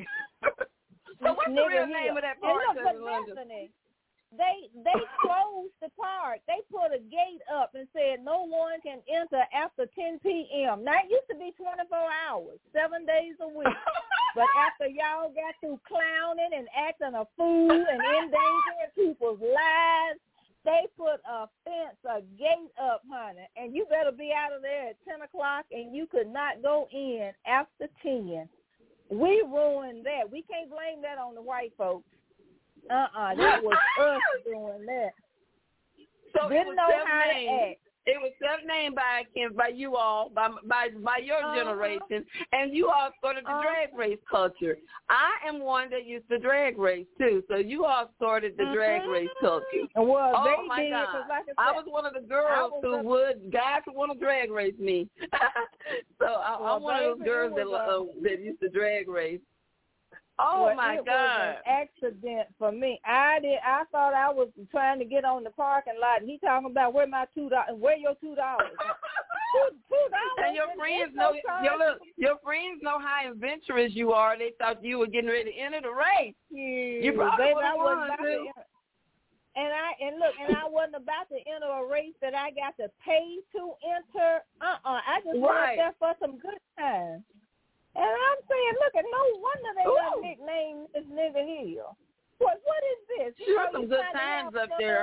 So what's the real name of that park? And look, but Bethany, they they closed the park. They put a gate up and said no one can enter after ten p.m. Now, it used to be twenty-four hours, seven days a week. But after y'all got through clowning and acting a fool and endangering people's lives, they put a fence, a gate up, honey. And you better be out of there at ten o'clock, and you could not go in after ten. We ruined that. We can't blame that on the white folks. Uh-uh, that was us doing that. So Didn't it was know them how names. to act. it was self-named by by you all, by by by your uh-huh. generation, and you all started the uh-huh. drag race culture. I am one that used to drag race too, so you all started the mm-hmm. drag race culture. Well, oh they my did, God, like I, said, I was one of the girls who a, would guys would want to drag race me. so I, well, I'm one baby, of those girls that uh, that used to drag race. Oh well, my it God! Was an accident for me. I did. I thought I was trying to get on the parking lot, and he talking about where my two dollars, where your two dollars. two two dollars. And your friends know your look, your friends know how adventurous you are. They thought you were getting ready to enter the race. Yeah, you probably baby, would have won too. And I and look, and I wasn't about to enter a race that I got to pay to enter. Uh uh I just right. went there for some good times. And I'm saying, look, and no wonder they got nicknamed this nigga here. What what is this? Sure, you know, some good times up there.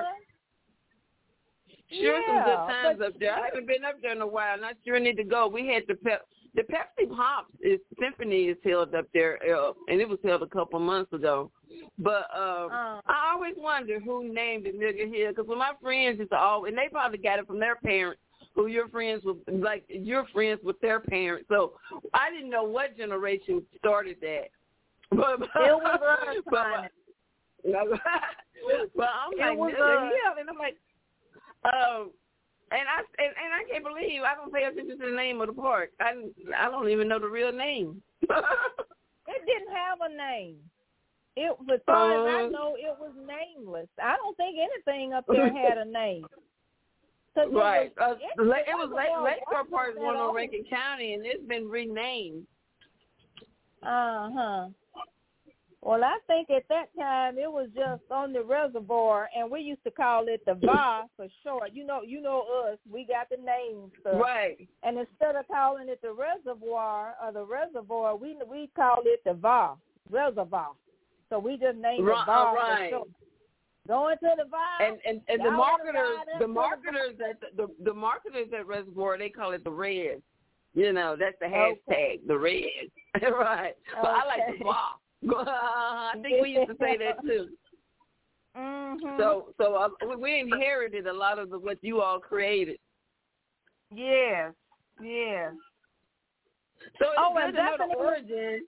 Sure, yeah, some good times but, up there. I haven't been up there in a while, and I sure need to go. We had the pep, the Pepsi Hops is Symphony is held up there, uh, and it was held a couple months ago. But uh, uh, I always wonder who named the nigga here, because when my friends used to always, and they probably got it from their parents, who your friends with, like your friends with their parents. So I didn't know what generation started that. But, it was us, but, but I'm it like, was yeah, and I'm like, um, and I and, and I can't believe I don't pay attention to the name of the park. I I don't even know the real name. It didn't have a name. It, as far uh, as I know, it was nameless. I don't think anything up there had a name. Right. It was, uh, it, it was Lake Lakeport Park is one on Rankin County, and it's been renamed. Uh huh. Well, I think at that time it was just on the reservoir, and we used to call it the V A for short. You know, you know us. We got the names. Right. And instead of calling it the reservoir or the reservoir, we we called it the V A reservoir. So we just named right, it V A right. for short. Going to the V A. And and, and the marketers, the marketers at the, the the marketers at Reservoir, they call it the Reds. You know, that's the hashtag, okay. the Reds. Right. But okay. I like the V A. I think we used to say that too. Mm-hmm. So so uh, we inherited a lot of the, what you all created. Yes. Yes. So it's oh, good to know the origin.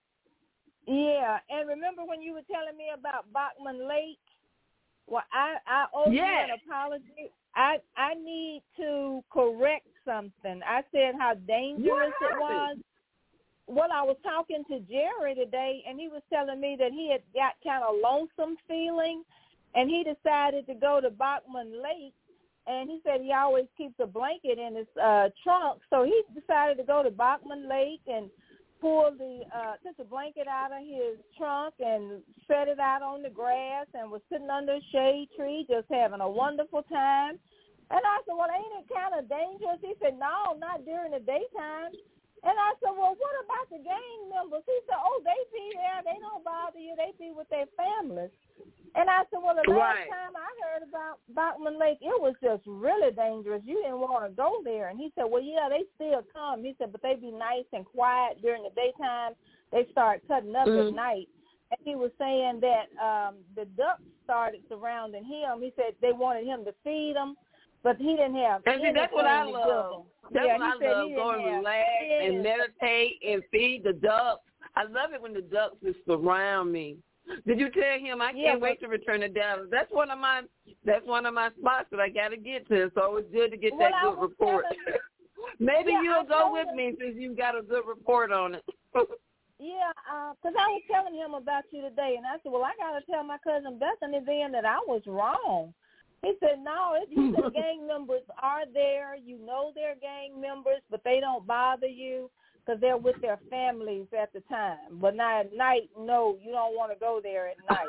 Yeah, and remember when you were telling me about Bachman Lake? Well, I, I owe yes. you an apology. I I need to correct something. I said how dangerous it was. Well, I was talking to Jerry today, and he was telling me that he had got kind of lonesome feeling, and he decided to go to Bachman Lake, and he said he always keeps a blanket in his uh, trunk, so he decided to go to Bachman Lake and pulled the uh, took the blanket out of his trunk and set it out on the grass and was sitting under a shade tree just having a wonderful time. And I said, well, ain't it kind of dangerous? He said, no, not during the daytime. And I said, well, what about the gang members? He said, oh, they be there. They don't bother you. They be with their families. And I said, well, the last right. time I heard about Bachman Lake, it was just really dangerous. You didn't want to go there. And he said, well, yeah, they still come. He said, but they be nice and quiet during the daytime. They start cutting up mm-hmm. at night. And he was saying that um, the ducks started surrounding him. He said they wanted him to feed them, but he didn't have and see, that's what I love. That's yeah, what I love, go and relax yeah. and meditate and feed the ducks. I love it when the ducks just surround me. Did you tell him I can't yeah, wait to return to Dallas? That's one of my that's one of my spots that I got to get to. So it's good to get well, that good report. Maybe yeah, you'll I go with him. me since you got a good report on it. yeah, because uh, I was telling him about you today, and I said, well, I got to tell my cousin Bethany then that I was wrong. He said, no, it, he said gang members are there. You know they're gang members, but they don't bother you because they're with their families at the time. But now at night, no, you don't want to go there at night.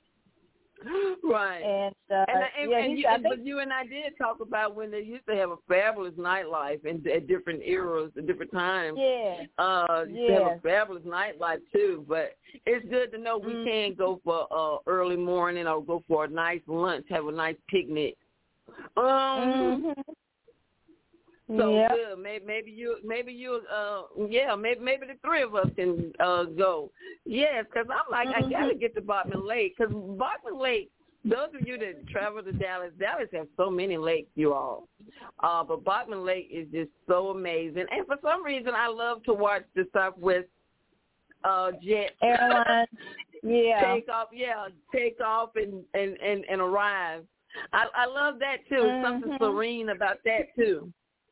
Right. And, uh, and, and, yeah, and, he, you, I and think, but you and I did talk about when they used to have a fabulous nightlife and at different eras, at different times. Yeah. Uh, you used yeah. to have a fabulous nightlife too. But it's good to know we mm-hmm. can go for uh, early morning or go for a nice lunch, have a nice picnic. Um. Mm-hmm. So yep. good. Maybe, maybe you, maybe you, uh, yeah, maybe maybe the three of us can uh, go. Yes, because I'm like, mm-hmm. I gotta get to Bachman Lake because Bachman Lake those of you that travel to Dallas, Dallas has so many lakes, you all. Uh, but Bachman Lake is just so amazing. And for some reason, I love to watch the Southwest uh, jet airlines. Yeah. Take off, yeah, take off and, and, and, and arrive. I, I love that, too. Mm-hmm. Something serene about that, too.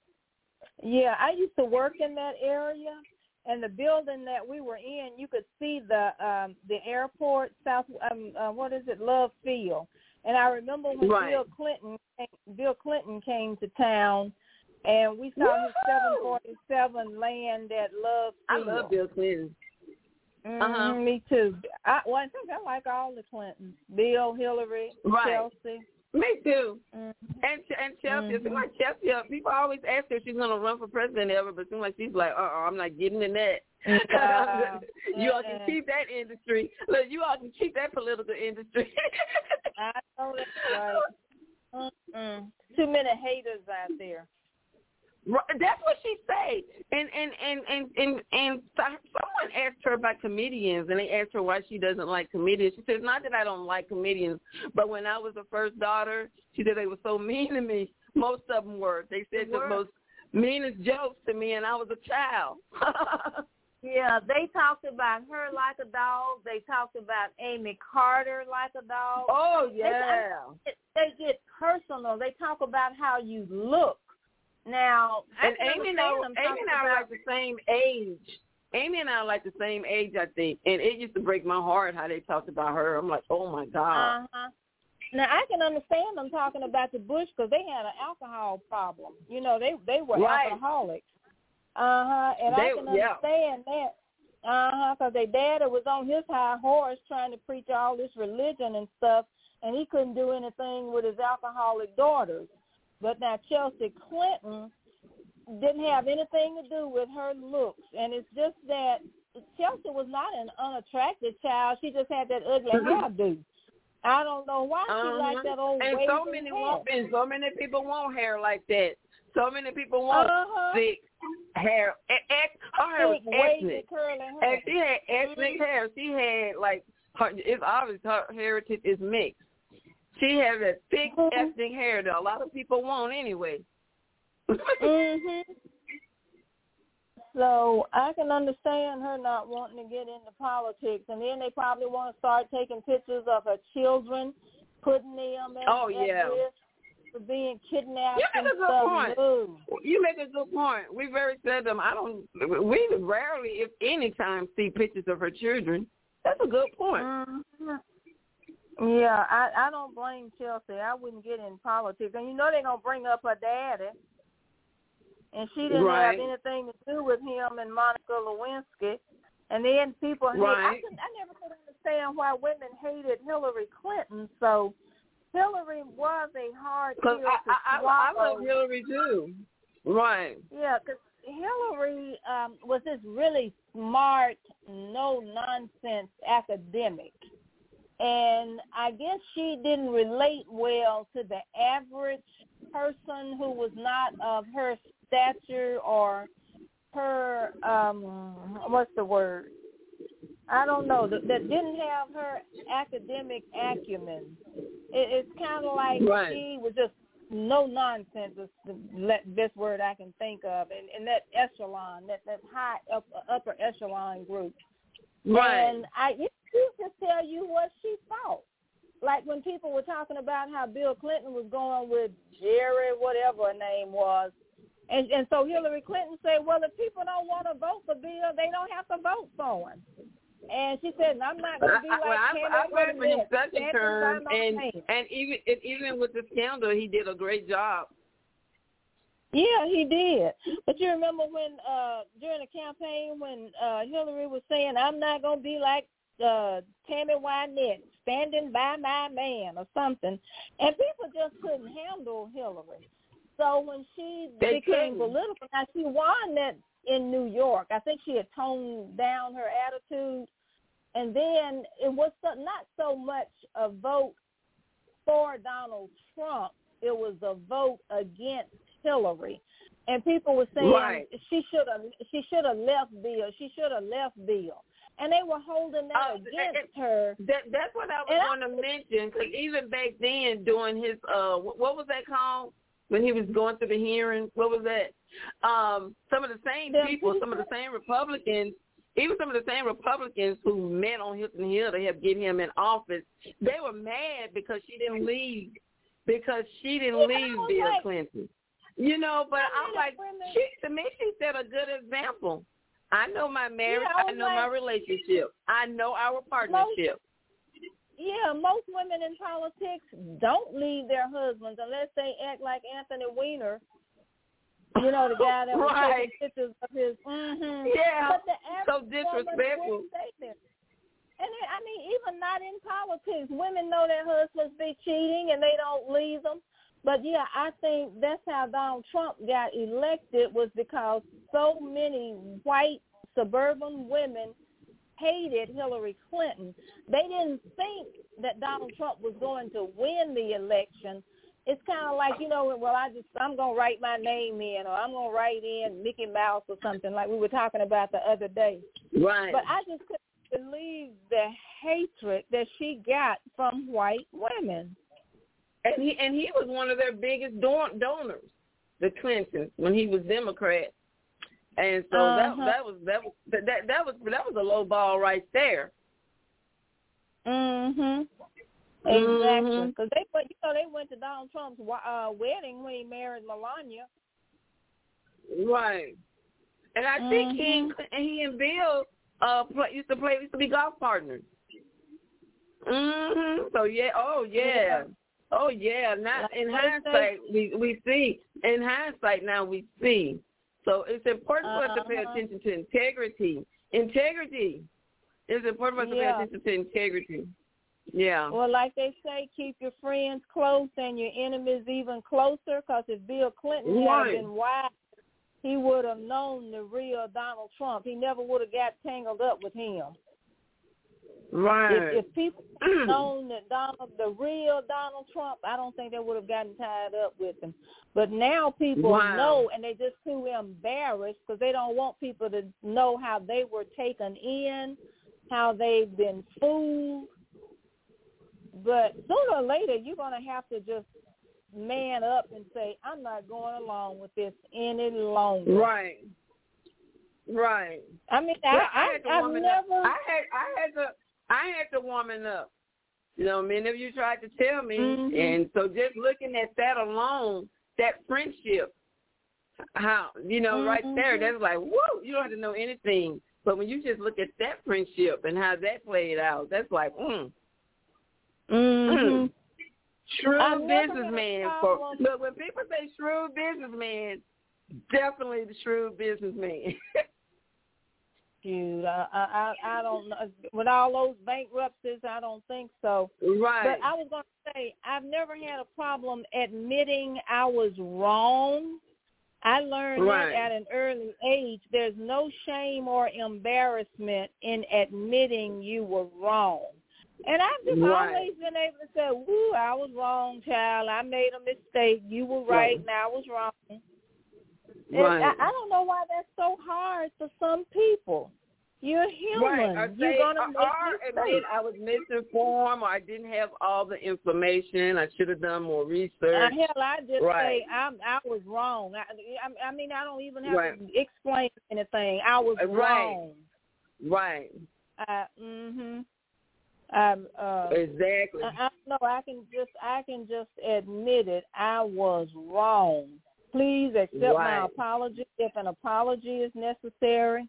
Yeah, I used to work in that area, and the building that we were in, you could see the um, the airport, South, um, uh, what is it, Love Field. And I remember when right. Bill Clinton Bill Clinton came to town, and we saw his seven forty-seven land at Love Field. I love Bill Clinton. Mm-hmm, uh-huh. Me too. I, well, I think I like all the Clintons. Bill, Hillary, right. Chelsea. Me too. Mm-hmm. And and Chelsea, mm-hmm. it seems like Chelsea, people always ask her if she's going to run for president ever, but it seems like she's like, uh-uh, I'm not getting in that. Uh, you all can keep that industry. Look, you all can keep that political industry. I know that's right. Mm-mm. Too many haters out there. Right, that's what she said. And and and and and, and someone asked her about comedians, and they asked her why she doesn't like comedians. She says, not that I don't like comedians, but when I was the first daughter, she said they were so mean to me. Most of them were. They said the most meanest jokes to me, and I was a child. Yeah, they talked about her like a dog. They talked about Amy Carter like a dog. Oh, yeah. They, they get personal. They talk about how you look. Now, and Amy and I, Amy and I are like the same age. Amy and I are like the same age, I think. And it used to break my heart how they talked about her. I'm like, oh, my God. Uh-huh. Now, I can understand them talking about the Bush because they had an alcohol problem. You know, they, they were right. alcoholics. Uh-huh, and they, I can understand yeah. that. Uh-huh, because their daddy was on his high horse trying to preach all this religion and stuff, and he couldn't do anything with his alcoholic daughters. But now Chelsea Clinton didn't have anything to do with her looks, and it's just that Chelsea was not an unattractive child. She just had that ugly mm-hmm. hairdo. I don't know why uh-huh. she liked that old and so many want, and so many people want hair like that. So many people want uh-huh. thick hair. Her hair was ethnic. Hair. And she had ethnic mm-hmm. hair. She had, like, her, it's obvious her heritage is mixed. She has a thick mm-hmm. ethnic hair that a lot of people want anyway. mhm. So I can understand her not wanting to get into politics. And then they probably want to start taking pictures of her children, putting them at, oh, at yeah. risk for being kidnapped you and make a good stuff. Point. No. You make a good point. We very seldom, I don't, we rarely, if any time, see pictures of her children. That's a good point. Mm-hmm. Yeah, I, I don't blame Chelsea. I wouldn't get in politics. And you know they're going to bring up her daddy. And she didn't right. have anything to do with him and Monica Lewinsky. And then people hate. Right. I, could, I never could understand why women hated Hillary Clinton. So Hillary was a hard pill to I, swallow. I, I love Hillary too. Right. Yeah, because Hillary um, was this really smart, no-nonsense academic. And I guess she didn't relate well to the average person who was not of her stature or her, um, what's the word? I don't know, that, that didn't have her academic acumen. It, it's kind of like right. she was just no nonsense, is the best word I can think of, in, in that echelon, that, that high up, upper echelon group. Right. And I used to tell you what she thought. Like when people were talking about how Bill Clinton was going with Jerry, whatever her name was. And and so Hillary Clinton said, well, if people don't want to vote for Bill, they don't have to vote for him. And she said, I'm not going to be like well, Tammy I've heard when he's such a term, and, and, and even and even with the scandal, he did a great job. Yeah, he did. But you remember when uh, during the campaign when uh, Hillary was saying, I'm not going to be like uh, Tammy Wynette, standing by my man or something. And people just couldn't handle Hillary. So when she they became couldn't. political, now she won that in New York. I think she had toned down her attitude. And then it was so, not so much a vote for Donald Trump. It was a vote against Hillary. And people were saying right. she should have she should have left Bill. She should have left Bill. and they were holding that uh, against and, her. That, that's what I was and going to mention, because even back then during his, uh, what was that called? When he was going through the hearings, what was that? Um, some of the same the people, some of the same Republicans, even some of the same Republicans who met on Hilton Hill to help get him in office, they were mad because she didn't leave, because she didn't yeah, leave Bill like, Clinton. You know, but I'm like, women, she, to me, she set a good example. I know my marriage. yeah, I, I know like, my relationship. I know our partnership. Most, yeah, most women in politics don't leave their husbands unless they act like Anthony Weiner. You know, the guy that was right. taking pictures of his. Mm-hmm. Yeah, but the so disrespectful. And then, I mean, even not in politics, women know their husbands be cheating and they don't leave them. But, yeah, I think that's how Donald Trump got elected, was because so many white suburban women hated Hillary Clinton. They didn't think that Donald Trump was going to win the election. It's kind of like, you know, well, I just, I'm going to write my name in, or I'm going to write in Mickey Mouse or something like we were talking about the other day. Right. But I just couldn't believe the hatred that she got from white women. And he and he was one of their biggest don- donors, the Clintons, when he was Democrat. And so uh-huh. that that was that was that that was that was a low ball right there. Mhm. Exactly. Because they went, you know, they went to Donald Trump's uh, wedding when he married Melania. Right. And I think mm-hmm. he he and Bill uh play, used to play used to be golf partners. Mhm. So yeah. Oh yeah. yeah. Oh yeah. Not like in hindsight we we see. In hindsight now we see. So it's important for us to pay attention to integrity. Integrity. It's important for us to yeah. pay attention to integrity. Yeah. Well, like they say, keep your friends close and your enemies even closer, because if Bill Clinton right. had been wise, he would have known the real Donald Trump. He never would have got tangled up with him. Right. If, if people had known that Donald, the real Donald Trump, I don't think they would have gotten tied up with him. But now people wow. know, and they're just too embarrassed because they don't want people to know how they were taken in, how they've been fooled. But sooner or later, you're going to have to just man up and say, I'm not going along with this any longer. Right. Right. I mean, well, I, I, had to I, I've woman never... Up. I had, I had to, I had to woman up. You know, many of you tried to tell me, mm-hmm. and so just looking at that alone, that friendship, how, you know, mm-hmm. right there, that's like, whoa, you don't have to know anything. But when you just look at that friendship and how that played out, that's like, mm. Mm-hmm. Shrewd businessman. For, look, when people say shrewd businessman, definitely the shrewd businessman. Dude, I, I I don't know. With all those bankruptcies, I don't think so. Right. But I was going to say, I've never had a problem admitting I was wrong. I learned right. that at an early age. There's no shame or embarrassment in admitting you were wrong. And I've just right. always been able to say, woo, I was wrong, child. I made a mistake. You were right, right. and I was wrong. Right. I, I don't know why that's so hard for some people. You're human. Right. You're going to make or admit I was misinformed, or I didn't have all the information. I should have done more research. Uh, hell, I just right. say I, I was wrong. I, I, I mean, I don't even have right. to explain anything. I was right. wrong. Right. Uh, mm-hmm. Um, uh, exactly. I, I know. I can just, I can just admit it. I was wrong. Please accept right. my apology if an apology is necessary.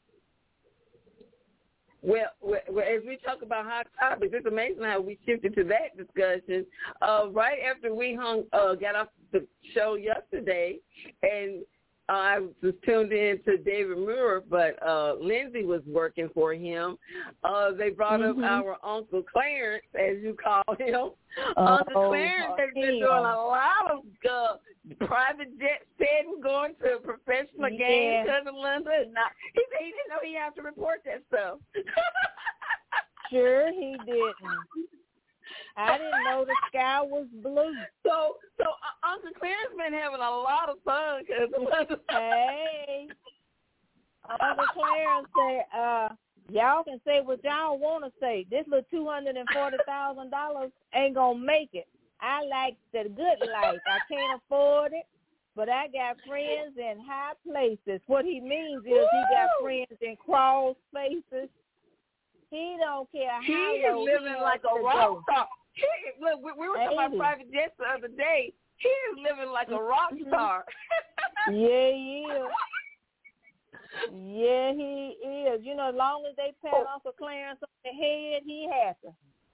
Well, well, as we talk about hot topics, it's amazing how we shifted to that discussion. Uh, right after we hung, uh, got off the show yesterday, and uh, I was tuned in to David Muir, but uh, Lindsay was working for him. Uh, they brought mm-hmm. up our Uncle Clarence, as you call him. Uh, Uncle Clarence has been doing a lot of uh, private jet setting, going to professional yeah. games, cousin Linda. Not, he said he didn't know he had to report that stuff. Sure, he didn't. I didn't know the sky was blue. So, so uh, Uncle Clarence been having a lot of fun. Cousin Linda. Hey, Uncle Clarence said, uh, Y'all can say what y'all want to say. This little two hundred forty thousand dollars ain't going to make it. I like the good life. I can't afford it, but I got friends in high places. What he means is he got friends in crawl spaces. He don't care how he low is living he like a wants to rock go. star. He, look, we, we were talking about Hey. private jets the other day. He is living like a rock star. Yeah, he is. Yeah, he is. You know, as long as they pat Uncle Clarence on the head, he happy.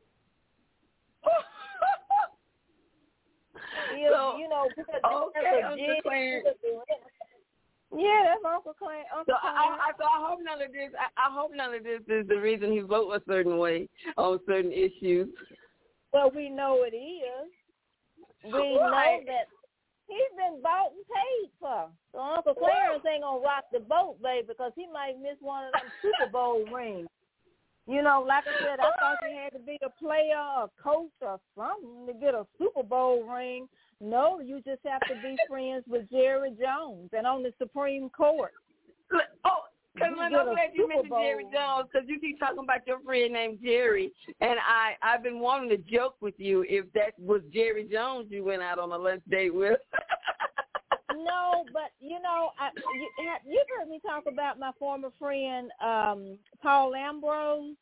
He is, So, you know, because okay, that's a Uncle jig. Clarence. Yeah, that's Uncle Clarence. So Uncle I, Clarence. I, so I hope none of this. I, I hope none of this is the reason he vote a certain way on certain issues. Well, we know it is. We Right. know that he's been bought and paid for. So Uncle Clarence ain't gonna rock the boat, baby, because he might miss one of them Super Bowl rings. You know, like I said, I thought you had to be a player, a coach, or something to get a Super Bowl ring. No, you just have to be friends with Jerry Jones and on the Supreme Court. Oh, because You I'm get a glad you Super mentioned Bowl Jerry ring. Jones, because you keep talking about your friend named Jerry, and I I've been wanting to joke with you if that was Jerry Jones you went out on a lunch date with. No, but you know, I, you, have, you've heard me talk about my former friend um, Paul Ambrose.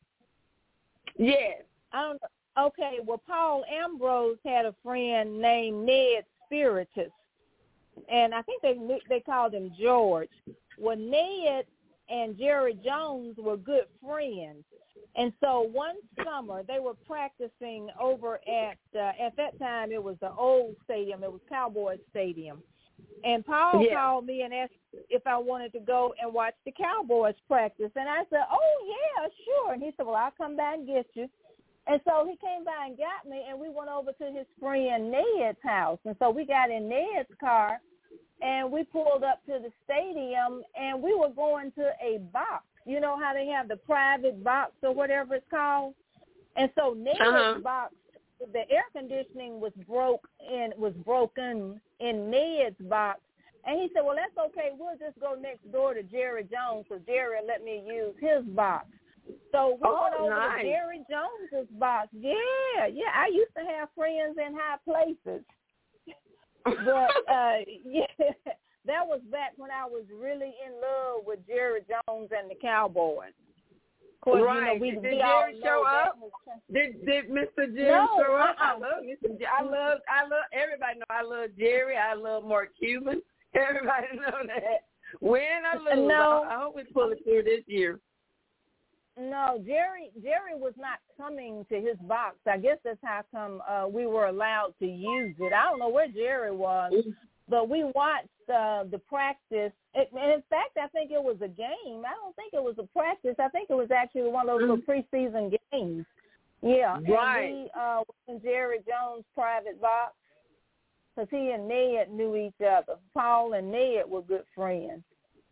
Yes. I don't know. Okay, well, Paul Ambrose had a friend named Ned Spiritus, and I think they they called him George. Well, Ned and Jerry Jones were good friends, and so one summer they were practicing over at uh, at that time it was the old stadium. It was Cowboys Stadium. And Paul Yeah. called me and asked if I wanted to go and watch the Cowboys practice. And I said, oh, yeah, sure. And he said, well, I'll come by and get you. And so he came by and got me, and we went over to his friend Ned's house. And so we got in Ned's car, and we pulled up to the stadium, and we were going to a box. You know how they have the private box or whatever it's called? And so Ned's Uh-huh. box, the air conditioning was broke and was broken in Ned's box. And he said, well, that's okay. We'll just go next door to Jerry Jones because Jerry let me use his box. So we Oh, went over nice. to Jerry Jones's box. Yeah, yeah. I used to have friends in high places. But, uh, yeah, that was back when I was really in love with Jerry Jones and the Cowboys. Of course, Right. you know, we, Did we Jerry all show know that up? was- Did did Mister Jerry No, show up? I uh-uh. love Mister Jerry. I love I love everybody know I love Jerry. I love Mark Cuban. Everybody know that. Win or lose, No. I, I hope we pull it through this year. No, Jerry Jerry was not coming to his box. I guess that's how come uh, we were allowed to use it. I don't know where Jerry was, but we watched uh, the practice. It, and in fact, I think it was a game. I don't think it was a practice. I think it was actually one of those little preseason games. Yeah, Right. And we uh, was in Jerry Jones' private box because he and Ned knew each other. Paul and Ned were good friends.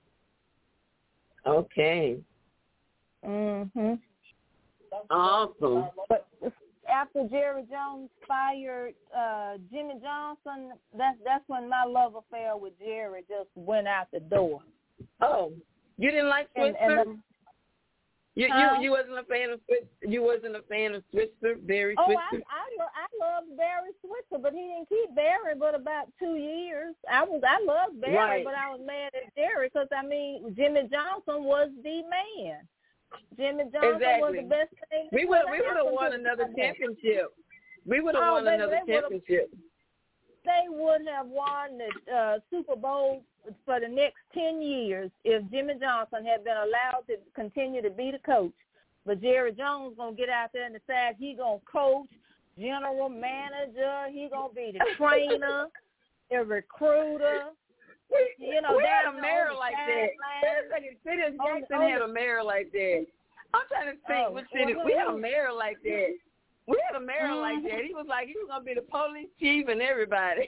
Okay. Mhm. Awesome. But after Jerry Jones fired uh, Jimmy Johnson, that's that's when my love affair with Jerry just went out the door. Oh, you didn't like And, Switzer? and the, you huh? you you wasn't a fan of Switzer? You wasn't a fan of Switzer, Barry oh, I Switzer? I, lo- I loved Barry Switzer, but he didn't keep Barry but about two years. I was I loved Barry, Right. but I was mad at Jerry because I mean Jimmy Johnson was the man. Jimmy Johnson Exactly. was the best thing. We that would ever we would have happened won to another the championship. We would have Oh, won baby, another they would've- championship. They would have won the uh, Super Bowl for the next ten years if Jimmy Johnson had been allowed to continue to be the coach. But Jerry Jones going to get out there and decide he going to coach, general manager, he going to be the trainer, the recruiter. We, You know, we had down a on mayor the like that. sideline. City of On- Jackson on had the- a mayor like that. I'm trying to think Oh, which city. well, We had a who- mayor like that. We had a mayor like Mhm. that. He was like, he was going to be the police chief and everybody.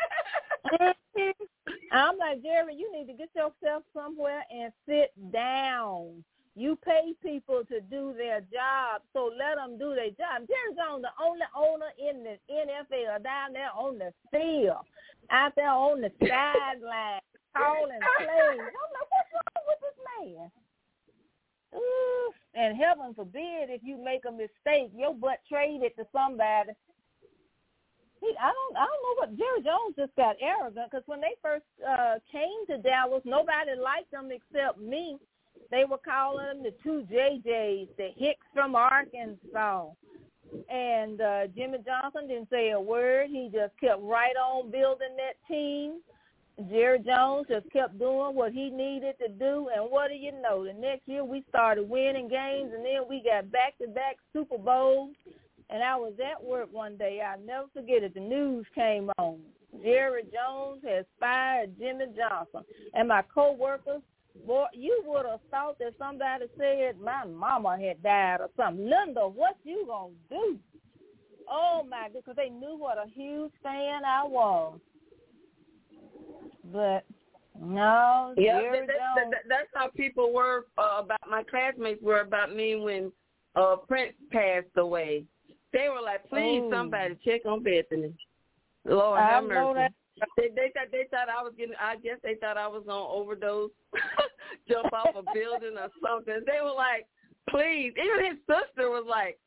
I'm like, Jerry, you need to get yourself somewhere and sit down. You pay people to do their job, so let them do their job. Jerry Jones, the only owner in the N F L, down there on the field, out there on the sideline, calling plays. I'm like, what's wrong with this man? Ooh, and heaven forbid if you make a mistake, your butt traded to somebody. He, I don't, I don't know what Jerry Jones just got arrogant because when they first uh, came to Dallas, nobody liked them except me. They were calling them the two J Js, the Hicks from Arkansas. And uh, Jimmy Johnson didn't say a word. He just kept right on building that team. Jerry Jones just kept doing what he needed to do. And what do you know? The next year we started winning games, and then we got back-to-back Super Bowls. And I was at work one day. I'll never forget it. The news came on. Jerry Jones has fired Jimmy Johnson. And my coworkers, boy, you would have thought that somebody said my mama had died or something. Linda, what you gonna do? Oh, my God, because they knew what a huge fan I was. But, no, yeah, Jerry that, that, Jones. that, that's how people were uh, about, my classmates were about me when uh, Prince passed away. They were like, please, oh. somebody check on Bethany. Lord I have know mercy. that. They, they thought they thought I was getting. I guess they thought I was gonna overdose, jump off a building or something. They were like, "Please." Even his sister was like,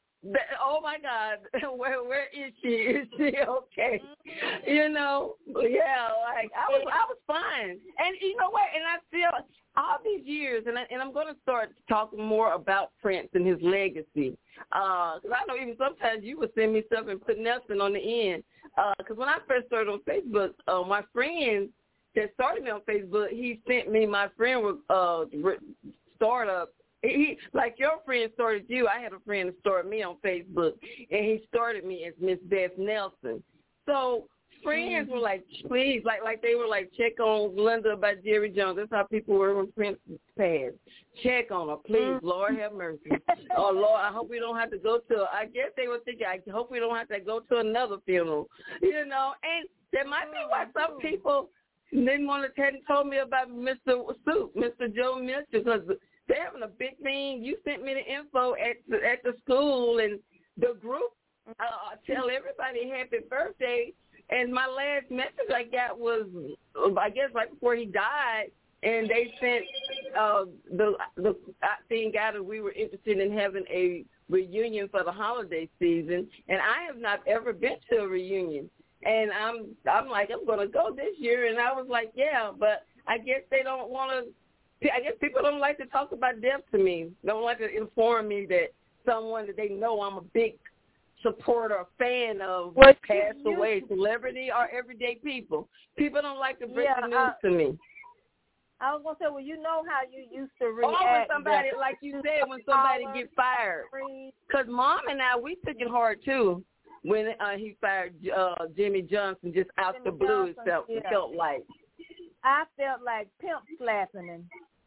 "Oh my God, where where is she? Is she okay?" You know? Yeah, like I was I was fine. And you know what? And I feel all these years, and I, and I'm going to start talking more about Prince and his legacy. Because uh, I know even sometimes you would send me stuff and put Nelson on the end. Because uh, when I first started on Facebook, uh, my friend that started me on Facebook, he sent me, my friend with uh, startup. He, like your friend started you, I had a friend that started me on Facebook, and he started me as Miss Beth Nelson. So friends mm-hmm. were like, please, like like they were like, check on Linda about Jerry Jones. That's how people were when Prince passed. Check on her, please. Mm-hmm. Lord have mercy. Oh, Lord, I hope we don't have to go to, I guess they were thinking, I hope we don't have to go to another funeral, you know. And that might be why some people didn't want to tell, told me about Mister Soup, Mister Joe Mitchell, because they're having a big thing. You sent me the info at the, at the school, and the group uh, tell everybody happy birthday. And my last message I got was, I guess, right before he died, and they sent uh, the the thing out that we were interested in having a reunion for the holiday season. And I have not ever been to a reunion. And I'm I'm like, I'm going to go this year. And I was like, yeah, but I guess they don't want to. I guess people don't like to talk about death to me. They don't like to inform me that someone that they know I'm a big supporter or fan of what passed you, away, celebrity or everyday people. People don't like to break yeah, the news uh, to me. I was going to say, well, you know how you used to react. Or when somebody, like you said, when somebody get fired. Because Mom and I, we took it hard, too, when uh, he fired uh, Jimmy Johnson just out Jimmy the blue, Johnson, it felt, yeah. it felt like. I felt like pimp slapping him.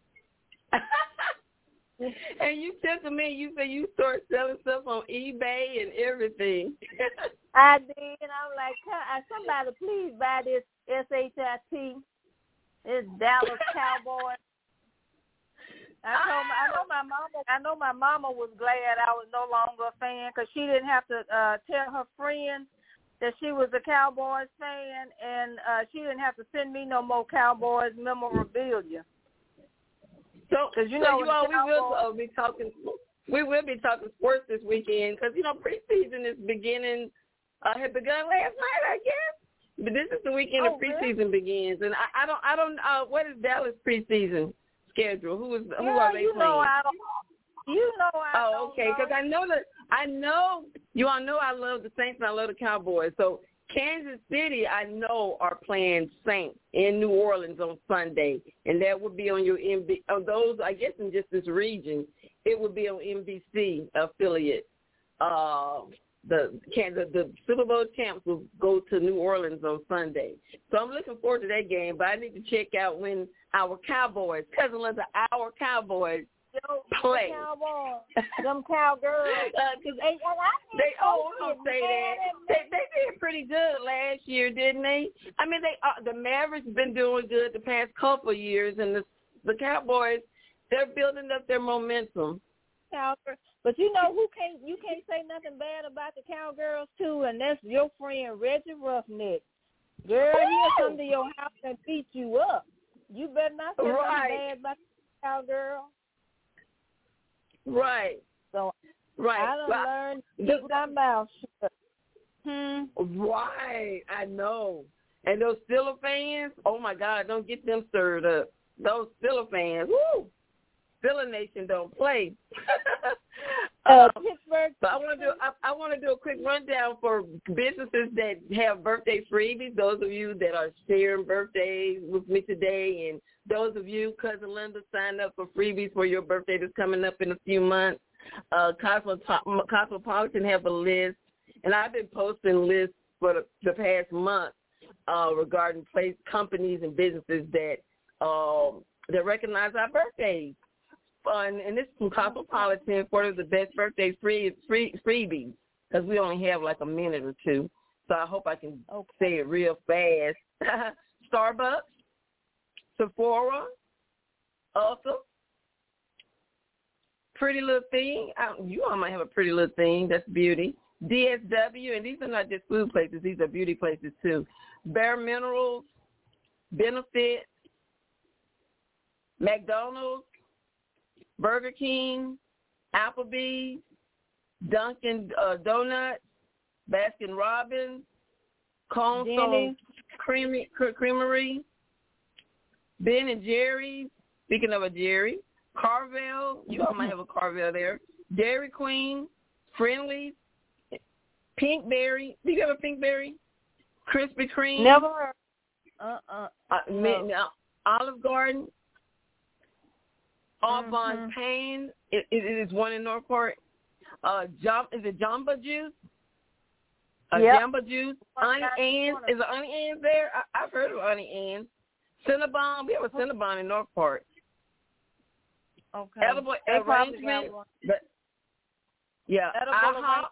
And you said to me, you said you started selling stuff on eBay and everything. I did, and I'm like, somebody please buy this S H I T, this Dallas Cowboy. I told my, I know my mama, I know my mama was glad I was no longer a fan because she didn't have to uh, tell her friends that she was a Cowboys fan, and uh, she didn't have to send me no more Cowboys memorabilia. So, Cause you so know, you all, we will uh, be talking. We will be talking sports this weekend because you know preseason is beginning. Uh, had begun last night, I guess. But this is the weekend oh, of preseason really? begins, and I, I don't, I don't. Uh, what is Dallas preseason schedule? Who is who yeah, are they you playing? Know I don't, you know I Oh, don't okay. Because I know that I know you all know I love the Saints and I love the Cowboys. So Kansas City, I know, are playing Saints in New Orleans on Sunday, and that would be on your M B. On those, I guess, in just this region, it would be on N B C affiliate. Uh, the, the the Super Bowl champs will go to New Orleans on Sunday, so I'm looking forward to that game. But I need to check out when our Cowboys, cousin Linda, our Cowboys. Yo, play. Them cowboys, them cowgirls. Uh, cause they, they oh, don't say that. They they did pretty good last year, didn't they? I mean, they uh, the Mavericks been doing good the past couple of years, and the the Cowboys, they're building up their momentum. Cowgirls, but you know who can't you can't say nothing bad about the Cowgirls too, and that's your friend Reggie Roughneck. Girl, he'll come to your house and beat you up. You better not say right. nothing bad about the Cowgirl. Right. So right. I done well, learned to keep my mouth shut. Hmm. Right. I know. And those Steeler fans, oh, my God, don't get them stirred up. Those Steeler fans, woo, Steeler Nation don't play. Uh, um, Pittsburgh. so I want to do I, I want to do a quick rundown for businesses that have birthday freebies. Those of you that are sharing birthdays with me today, and those of you, Cousin Linda, signed up for freebies for your birthday that's coming up in a few months. Uh, Cosmop- Cosmopolitan have a list, and I've been posting lists for the, the past month uh, regarding place companies and businesses that um, that recognize our birthdays. Fun, and this is from Cosmopolitan for the best birthday free, free freebies, because we only have like a minute or two. So I hope I can okay. say it real fast. Starbucks, Sephora, Ulta, Pretty Little Thing. I, you all might have a Pretty Little Thing. That's beauty. D S W, and these are not just food places. These are beauty places too. Bare Minerals, Benefit, McDonald's, Burger King, Applebee's, Dunkin' uh, Donuts, Baskin Robbins, Corn Stone Creamery, Creamery, Ben and Jerry's, speaking of a Jerry, Carvel, you all might have a Carvel there, Dairy Queen, Friendly's, Pinkberry, do you have a Pinkberry? Krispy Kreme? Never heard. Uh-uh. Uh, no. Olive Garden, Aubon mm-hmm. Pain, it, it is one in Northport. Uh, Jum, is it Jamba Juice? Uh, yep. Jamba Juice. Auntie Anne's. Is it Auntie Anne's there? I, I've heard of Auntie Anne's. Cinnabon. We have a Cinnabon in Northport. Okay. Edible arrangement. But, yeah. Edible IHOP.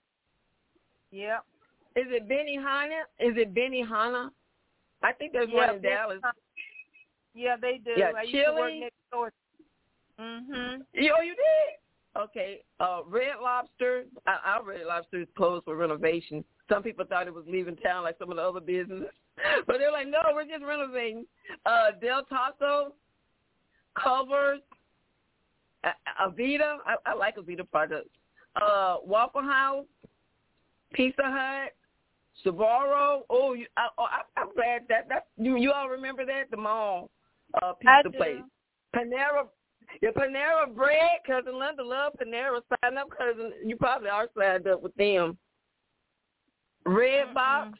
Yep. Is it Benihana? Is it Benihana? I think there's yeah, one in Dallas. Yeah, they do. Yeah, I used Chili. to work next door. Mm-hmm. Oh, you did? Okay. Uh, Red Lobster. Uh, our Red Lobster is closed for renovation. Some people thought it was leaving town like some of the other businesses. But they're like, no, we're just renovating. Uh, Del Taco, Culver's, uh, Avita. I, I like Avita products. Uh, Waffle House, Pizza Hut, Sbarro. Oh, you, I, oh I, I'm glad that that you you all remember that, the mall uh, pizza place. Panera, the Panera Bread. Cousin Linda loves Panera. Sign up, cousin. You probably are signed up with them. Red mm-hmm. Box.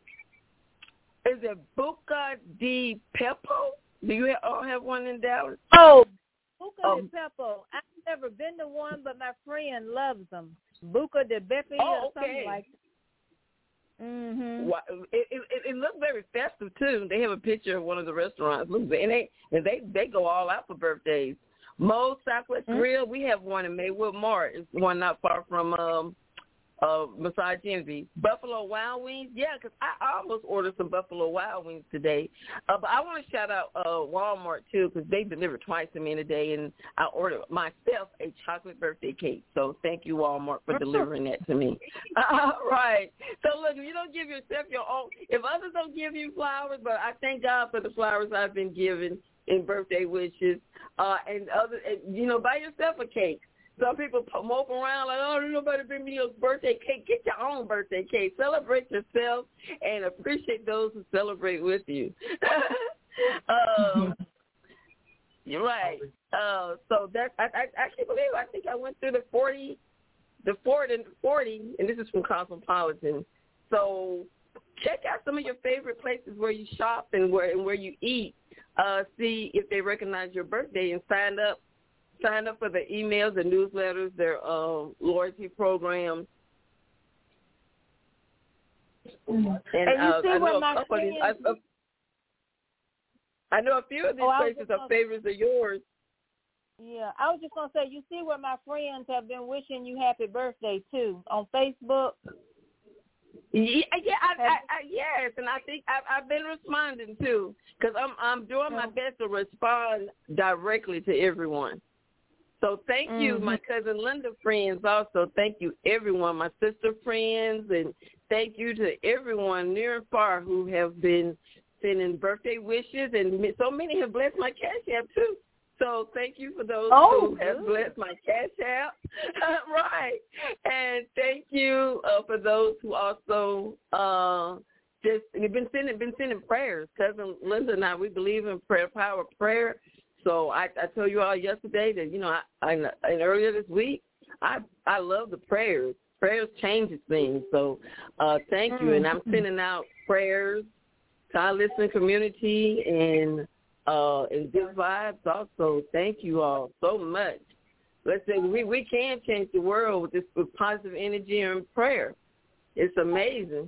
Is it Buca di Beppo? Do you have, oh, have one in Dallas? Oh, Buca um, di Beppo. I've never been to one, but my friend loves them. Buca di Beppo oh, or something okay. like that. Mm-hmm. Well, it, it, it looks very festive, too. They have a picture of one of the restaurants. And they, and they, they go all out for birthdays. Moe's Southwest mm-hmm. Grill, we have one in Maywood Mart. It's one not far from um, uh, Massage Envy. Buffalo Wild Wings, yeah, because I almost ordered some Buffalo Wild Wings today. Uh, but I want to shout out uh, Walmart, too, because they deliver twice to me in a day, and I ordered myself a chocolate birthday cake. So thank you, Walmart, for delivering that to me. Uh, right. So, look, if you don't give yourself your own, if others don't give you flowers, but I thank God for the flowers I've been given in birthday wishes, uh, and other, and, you know, buy yourself a cake. Some people mope around like, oh, nobody bring me a birthday cake. Get your own birthday cake. Celebrate yourself and appreciate those who celebrate with you. um, you're right. Uh, so that I, I actually believe I think I went through the forty, the forty and forty, and this is from Cosmopolitan. So check out some of your favorite places where you shop and where and where you eat. Uh, see if they recognize your birthday and sign up. Sign up for the emails, the newsletters, their uh, loyalty programs. Mm-hmm. And, and you uh, see I where know my friends... these, I, uh, I know a few of these oh, places are favorites of yours. Yeah, I was just going to say, you see where my friends have been wishing you happy birthday, too, on Facebook? Yeah, yeah, I, I, I, yes, and I think I've, I've been responding, too, because I'm, I'm doing my best to respond directly to everyone. So thank you, mm-hmm. my cousin Linda friends also. Thank you, everyone, my sister friends, and thank you to everyone near and far who have been sending birthday wishes, and so many have blessed my Cash App, too. So thank you for those Oh, who have good. blessed my Cash App. Right. And thank you uh, for those who also uh, just you've been sending been sending prayers. Cousin Linda and I, we believe in prayer, power of prayer. So I, I told you all yesterday that, you know, I, I and earlier this week, I I love the prayers. Prayers changes things. So uh, thank you. And I'm sending out prayers to our listening community and uh, and good vibes also. Thank you all so much. Let's say we, we can change the world with this with positive energy and prayer. It's amazing.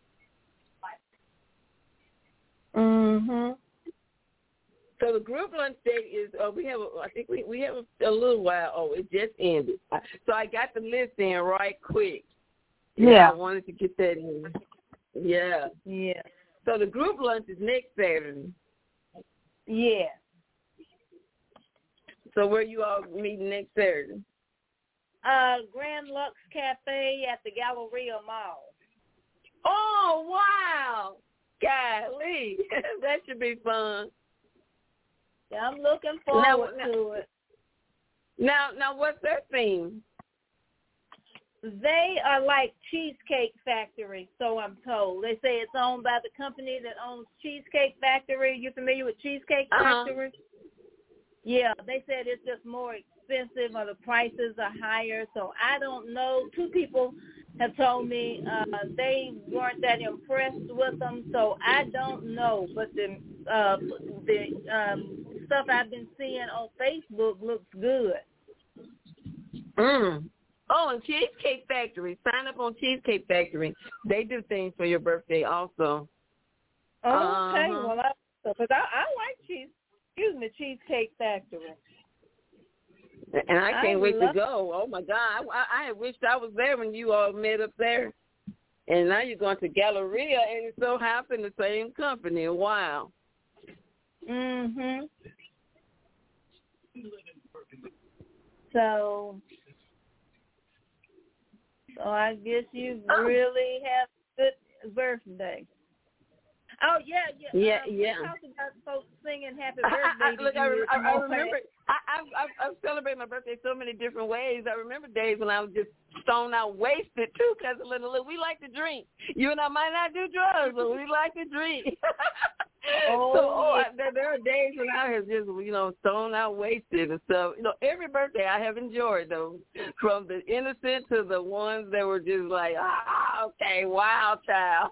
Mhm. So the group lunch day is, uh, we have, a, I think we, we have a, a little while. Oh, it just ended. So I got the list in right quick. Yeah. yeah. I wanted to get that in. Yeah. Yeah. So the group lunch is next Saturday. Yeah. So where you all meeting next Saturday? Uh, Grand Lux Cafe at the Galleria Mall. Oh, wow. Golly. That should be fun. Yeah, I'm looking forward now, to it. Now, now, what's their theme? They are like Cheesecake Factory, so I'm told. They say it's owned by the company that owns Cheesecake Factory. You familiar with Cheesecake uh-huh. Factory? Yeah, they said it's just more expensive or the prices are higher. So I don't know. Two people have told me uh, they weren't that impressed with them, so I don't know. But the uh, the um, stuff I've been seeing on Facebook looks good. Mm. Oh, and Cheesecake Factory. Sign up on Cheesecake Factory. They do things for your birthday also. Oh, okay. Uh-huh. Well, I, because I, I like cheese. Excuse me, Cheesecake Factory. And I can't I wait love- to go. Oh, my God. I, I wished I was there when you all met up there. And now you're going to Galleria, and it so happened the same company. Wow. Mhm. So, so I guess you Oh. really have a good birthday. Oh yeah, yeah. Yeah, um, yeah. We talked about folks singing "Happy I, Birthday" I, I, to look, you. I, I, I Okay. remember. I, I've, I've, I've celebrated my birthday so many different ways. I remember days when I was just stoned out, wasted too. Cause little, look, we like to drink. You and I might not do drugs, but we like to drink. Oh, so oh, yeah. I, there, there are days when I have just, you know, stoned out, wasted and stuff. You know, every birthday I have enjoyed those, from the innocent to the ones that were just like, ah, okay, wow, child.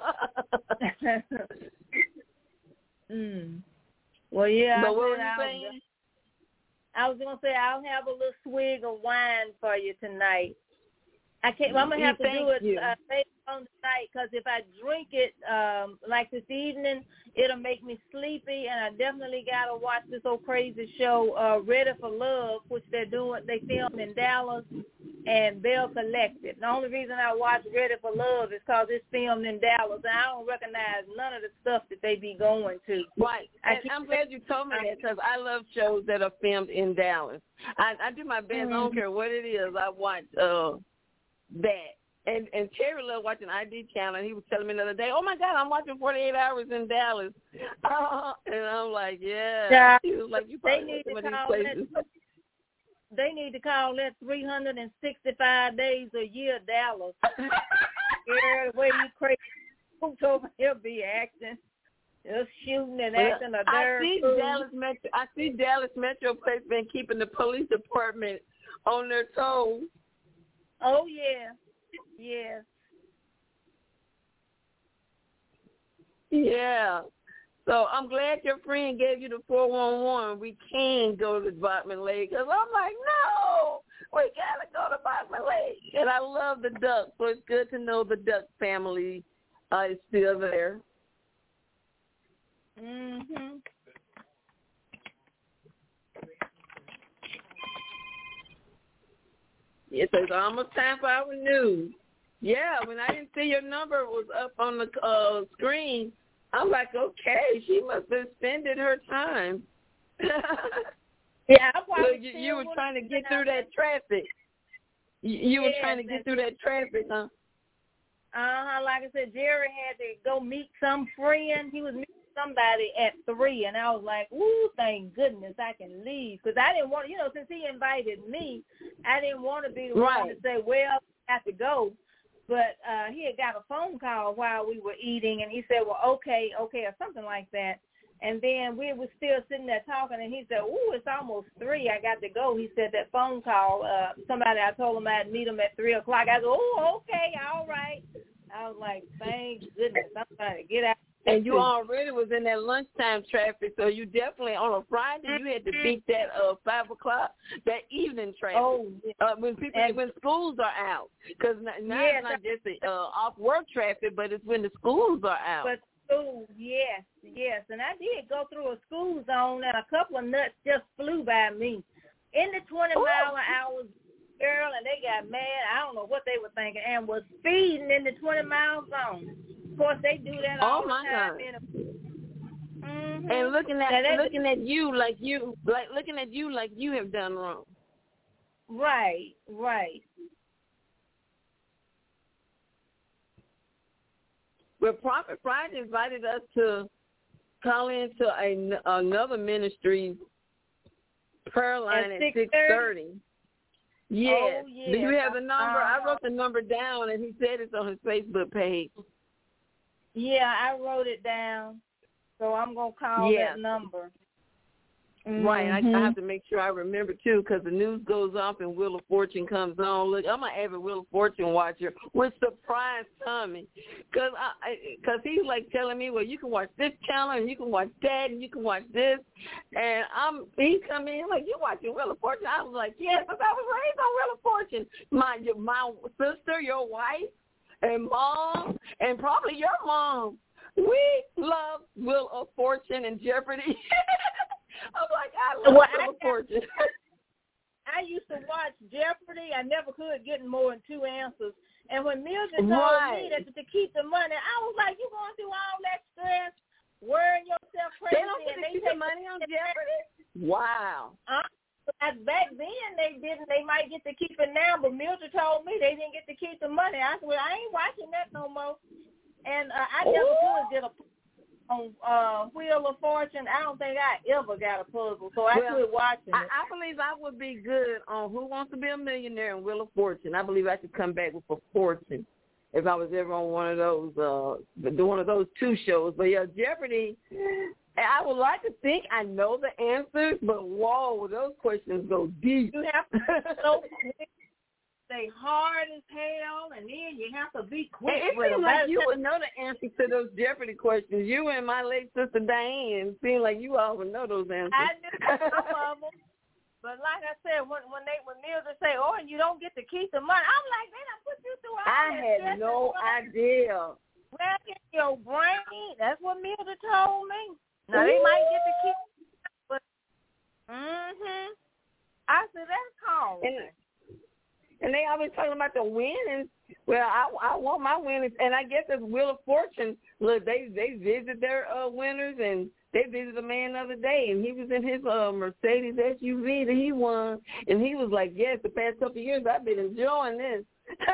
mm. Well, yeah. But I what were said you I'll- saying? I was gonna say I'll have a little swig of wine for you tonight. I can't. I'm gonna have to Thank do it you. uh, later on tonight because if I drink it um, like this evening, it'll make me sleepy, and I definitely gotta watch this old crazy show, uh, Ready for Love, which they're doing. They filmed in Dallas and Bell Collective. The only reason I watch Ready for Love is because it's filmed in Dallas, and I don't recognize none of the stuff that they be going to. Right. I And keep I'm glad you told me that because I love shows that are filmed in Dallas. I, I do my best. Mm-hmm. I don't care what it is. I watch uh, that. And and Terry loved watching I D Channel, and he was telling me the other day, oh, my God, I'm watching forty-eight hours in Dallas. Uh, and I'm like, yeah. Yeah. He was like, you They probably need went to to call these that. places. They need to call that three hundred sixty-five days a year Dallas. Yeah, the way you crazy folks over here be acting, just shooting and acting a I darn see fool. Dallas Metro. I see Dallas Metro Police been keeping the police department on their toes. Oh yeah, yeah. Yeah. So I'm glad your friend gave you the four one one. We can go to Bachman Lake. Because I'm like, no, we got to go to Bachman Lake. And I love the Duck, so it's good to know the Duck family uh, is still there. Mhm. Yes, it's almost time for our news. Yeah, when I didn't see your number was up on the uh, screen, I'm like, okay, she must have spended her time. Yeah, I probably Look, you, you were still trying to would've get been through out that traffic. You, you were Yes, trying to get that's through that traffic, huh? Uh huh. Like I said, Jerry had to go meet some friend. He was meeting somebody at three, and I was like, ooh, thank goodness I can leave. Because I didn't want, you know, since he invited me, I didn't want to be the right. one to say, well, I have to go. But uh, he had got a phone call while we were eating, and he said, well, okay, okay, or something like that. And then we were still sitting there talking, and he said, ooh, it's almost three. I got to go. He said that phone call, uh, somebody, I told him I'd meet him at three o'clock. I said, oh, okay, all right. I was like, thank goodness, I'm trying to get out. And you already was in that lunchtime traffic, so you definitely, on a Friday, you had to beat that uh, five o'clock, that evening traffic. Oh, yeah. uh, when people, and, when schools are out. Because now yeah, it's not just the uh, off-work traffic, but it's when the schools are out. But school, yes, yes. And I did go through a school zone, and a couple of nuts just flew by me. In the twenty Ooh. Mile an hour, girl, and they got mad. I don't know what they were thinking, and was speeding in the twenty mile zone. Of course, they do that all oh my the time. God. In a, mm-hmm. And looking at now, looking at you like you like looking at you like you have done wrong. Right, right. But Prophet Friday invited us to call into a, another ministry's prayer line at, at six thirty. Yes. Oh, yeah. Do you have the number? Uh, I wrote the number down, and he said it's on his Facebook page. Yeah, I wrote it down, so I'm going to call yeah. that number. Mm-hmm. Right. I, I have to make sure I remember, too, because the news goes off and Wheel of Fortune comes on. Look, I'm an avid Wheel of Fortune watcher with surprise Tommy, because because he's like telling me, well, you can watch this channel and you can watch that and you can watch this. And I'm he come in like, you watching Wheel of Fortune? I was like, yes, because I was raised on Wheel of Fortune. My, my sister, your wife, and mom, and probably your mom, we love Wheel of Fortune and Jeopardy. I'm like, I love well, Wheel of Fortune. I used to watch Jeopardy. I never could get more than two answers. And when Mildred told right. me that to keep the money, I was like, you going through all that stress, worrying yourself crazy. They don't get and to they keep the money on Jeopardy? Wow. Uh, back then, they didn't. They might get to keep it now, but Mildred told me they didn't get to keep the money. I said, well, I ain't watching that no more. And uh, I never Ooh. could get a on uh, Wheel of Fortune. I don't think I ever got a puzzle, so I well, quit watching it. I, I believe I would be good on Who Wants to Be a Millionaire and Wheel of Fortune. I believe I could come back with a fortune if I was ever on one of those, uh, one of those two shows. But yeah, Jeopardy. I would like to think I know the answers, but whoa, those questions go deep. You have to so quick, stay hard as hell, and then you have to be quick it with seems them. like you would know the answers to those Jeopardy questions. You and my late sister Diane seem like you all would know those answers. I knew some of them, but like I said, when when they when Mildred say, "Oh, and you don't get to keep the money," I'm like, "They done put you through all I that had stress no and idea. back in your brain." That's what Mildred told me. Now they might get to keep, but mhm. I said that's hard. And, and they always talking about the winnings. Well, I I want my winnings, and I guess it's Wheel of Fortune. Look, they they visit their uh, winners, and they visited a man the other day, and he was in his uh, Mercedes S U V that he won, and he was like, "Yes, the past couple of years I've been enjoying this."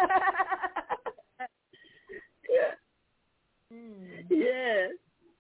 yeah. Mm. Yes.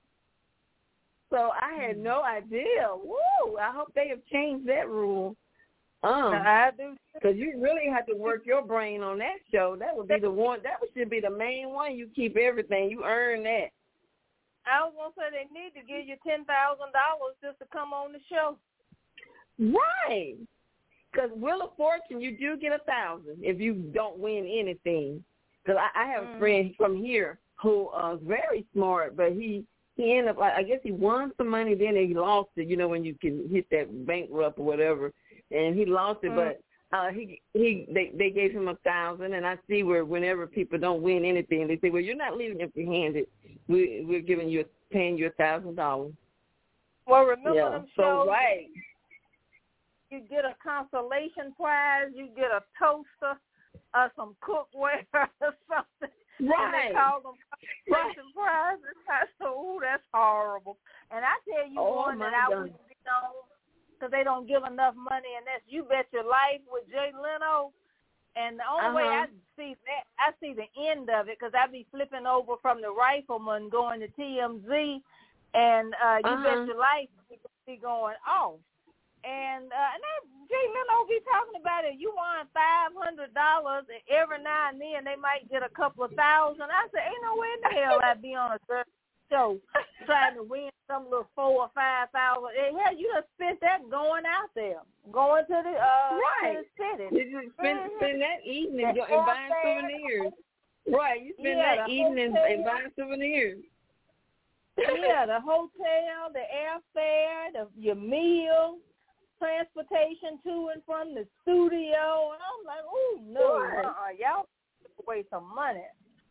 So I had no idea. Woo! I hope they have changed that rule. Um, I do. Because you really have to work your brain on that show. That would be the one. That should be the main one. You keep everything. You earn that. I was gonna say they need to give you ten thousand dollars just to come on the show. Right. Because Wheel of Fortune, you do get a thousand if you don't win anything. Because I, I have mm. a friend from here who uh, is very smart, but he. He ended up, I guess he won some money, then he lost it, you know, when you can hit that bankrupt or whatever, and he lost it, mm. but uh, he he they, they gave him a thousand, and I see where whenever people don't win anything, they say, well, you're not leaving empty-handed. We, we're giving you, paying you a thousand dollars. Well, remember yeah. them so, shows? Right. You get a consolation prize, you get a toaster, uh, some cookware or something. Right. And they call them right. prizes. I said, ooh, that's horrible. And I tell you oh, one that I wouldn't be on because they don't give enough money, and that's You Bet Your Life with Jay Leno. And the only uh-huh. way I see that, I see the end of it because I be flipping over from the Rifleman going to T M Z, and uh, you uh-huh. bet your life you're going to be going off. And uh, and that Jay Leno be talking about it. You won five hundred dollars, and every now and then they might get a couple of thousand. I said, ain't no way in the hell I'd be on a show trying to win some little four or five thousand. And hell, you just spent that going out there, going to the uh right. to the city. You just spend, spend that evening and, and buying souvenirs. Right, you spend yeah, that evening and buying souvenirs. Yeah, the hotel, the airfare, the your meal, transportation to and from the studio, and I'm like, oh no, right. uh-uh, y'all waste some money.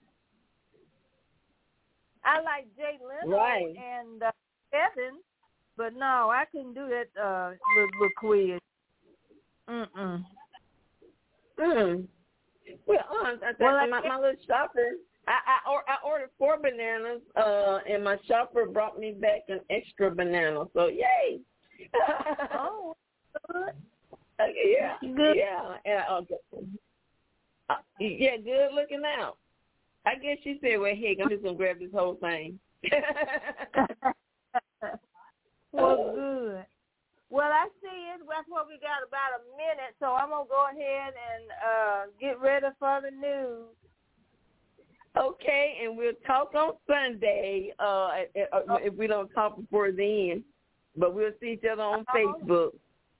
I like Jay Leno right. and uh, Evan, but no, I couldn't do that uh, little, little quiz. Mm-mm. Mm. Well, uh, I, well I, I my, my little shopper, I I, or, I ordered four bananas, uh, and my shopper brought me back an extra banana. So yay! Oh, good. Okay, yeah, good. yeah, yeah. Okay. Uh, yeah, good looking out. I guess she said, "Well, heck, I'm just gonna grab this whole thing." Well, good. Well, I see it. That's what we got, about a minute, so I'm going to go ahead and uh, get ready for the news. Okay, and we'll talk on Sunday uh, if we don't talk before then. But we'll see each other on Facebook.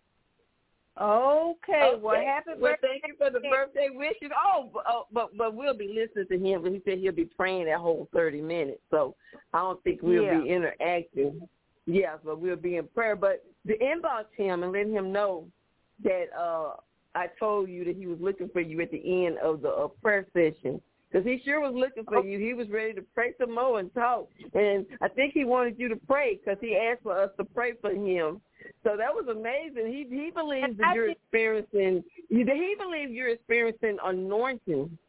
Okay. Okay. Well, happy well, birthday. Thank you for the birthday wishes. Oh, but, oh, but but we'll be listening to him. But he said he'll be praying that whole thirty minutes. So I don't think we'll yeah. be interacting. Yeah, but we'll be in prayer. But to inbox him and let him know that uh, I told you that he was looking for you at the end of the uh, prayer session. Because he sure was looking for you. He was ready to pray some more and talk. And I think he wanted you to pray because he asked for us to pray for him. So that was amazing. He he believes that you're experiencing, he believes you're experiencing anointing.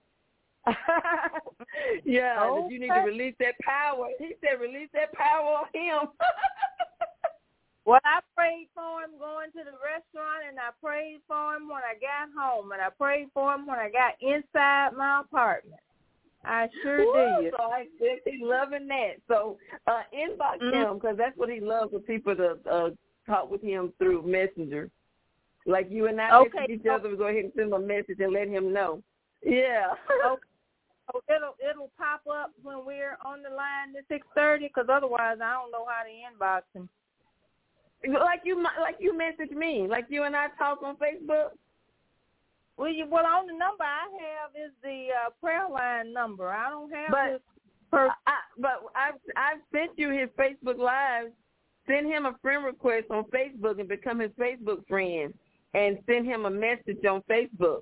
yeah, okay. That you need to release that power. He said release that power on him. Well, I prayed for him going to the restaurant, and I prayed for him when I got home, and I prayed for him when I got inside my apartment. I sure Ooh, did. So I said he's loving that. So uh, inbox mm-hmm. him because that's what he loves for people to uh, talk with him through Messenger. Like you and I okay. message each other, we go ahead and send him a message and let him know. Yeah. Okay. So it'll it'll pop up when we're on the line at six thirty because otherwise I don't know how to inbox him. Like you, like you message me, like you and I talk on Facebook. Well, you, well, on the number I have is the uh, prayer line number. I don't have but, his per- I, but I've I've sent you his Facebook Live. Send him a friend request on Facebook and become his Facebook friend, and send him a message on Facebook.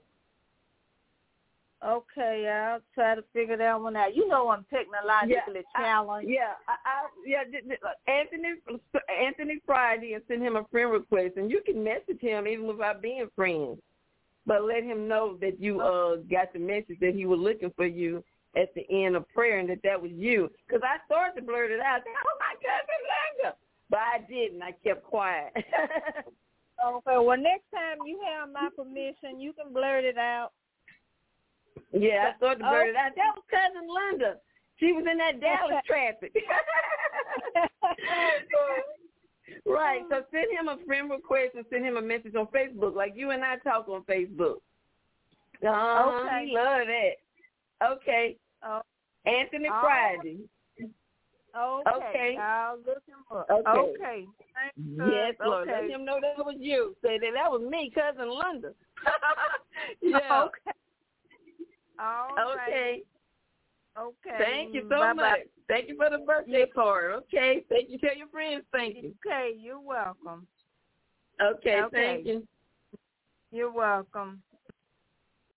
Okay, I'll try to figure that one out. You know I'm technologically yeah, challenged. I, yeah, I, I, yeah. Anthony Anthony Friday and send him a friend request, and you can message him even without being friends. But let him know that you uh got the message that he was looking for you at the end of prayer and that that was you. Because I started to blurt it out. I said, oh, my cousin Linda. But I didn't. I kept quiet. Okay, well, next time you have my permission, you can blurt it out. Yeah, I started to blurt it out. That was cousin Linda. She was in that Dallas traffic. Right, so send him a friend request and send him a message on Facebook, like you and I talk on Facebook. Uh-huh, okay. He love that. Okay. Oh. Anthony oh. Friday. Okay. Okay. I'll look him up. Okay. Okay. Thanks, yes, uh, Lord. okay. Let him know that was you. Say that that was me, cousin Linda. yeah. Okay. All okay. Right. Okay. Thank you so Bye-bye. much. Thank you for the birthday card. Okay. Thank you. Tell your friends thank you. Okay. You're welcome. Okay. Okay. Thank you. You're welcome.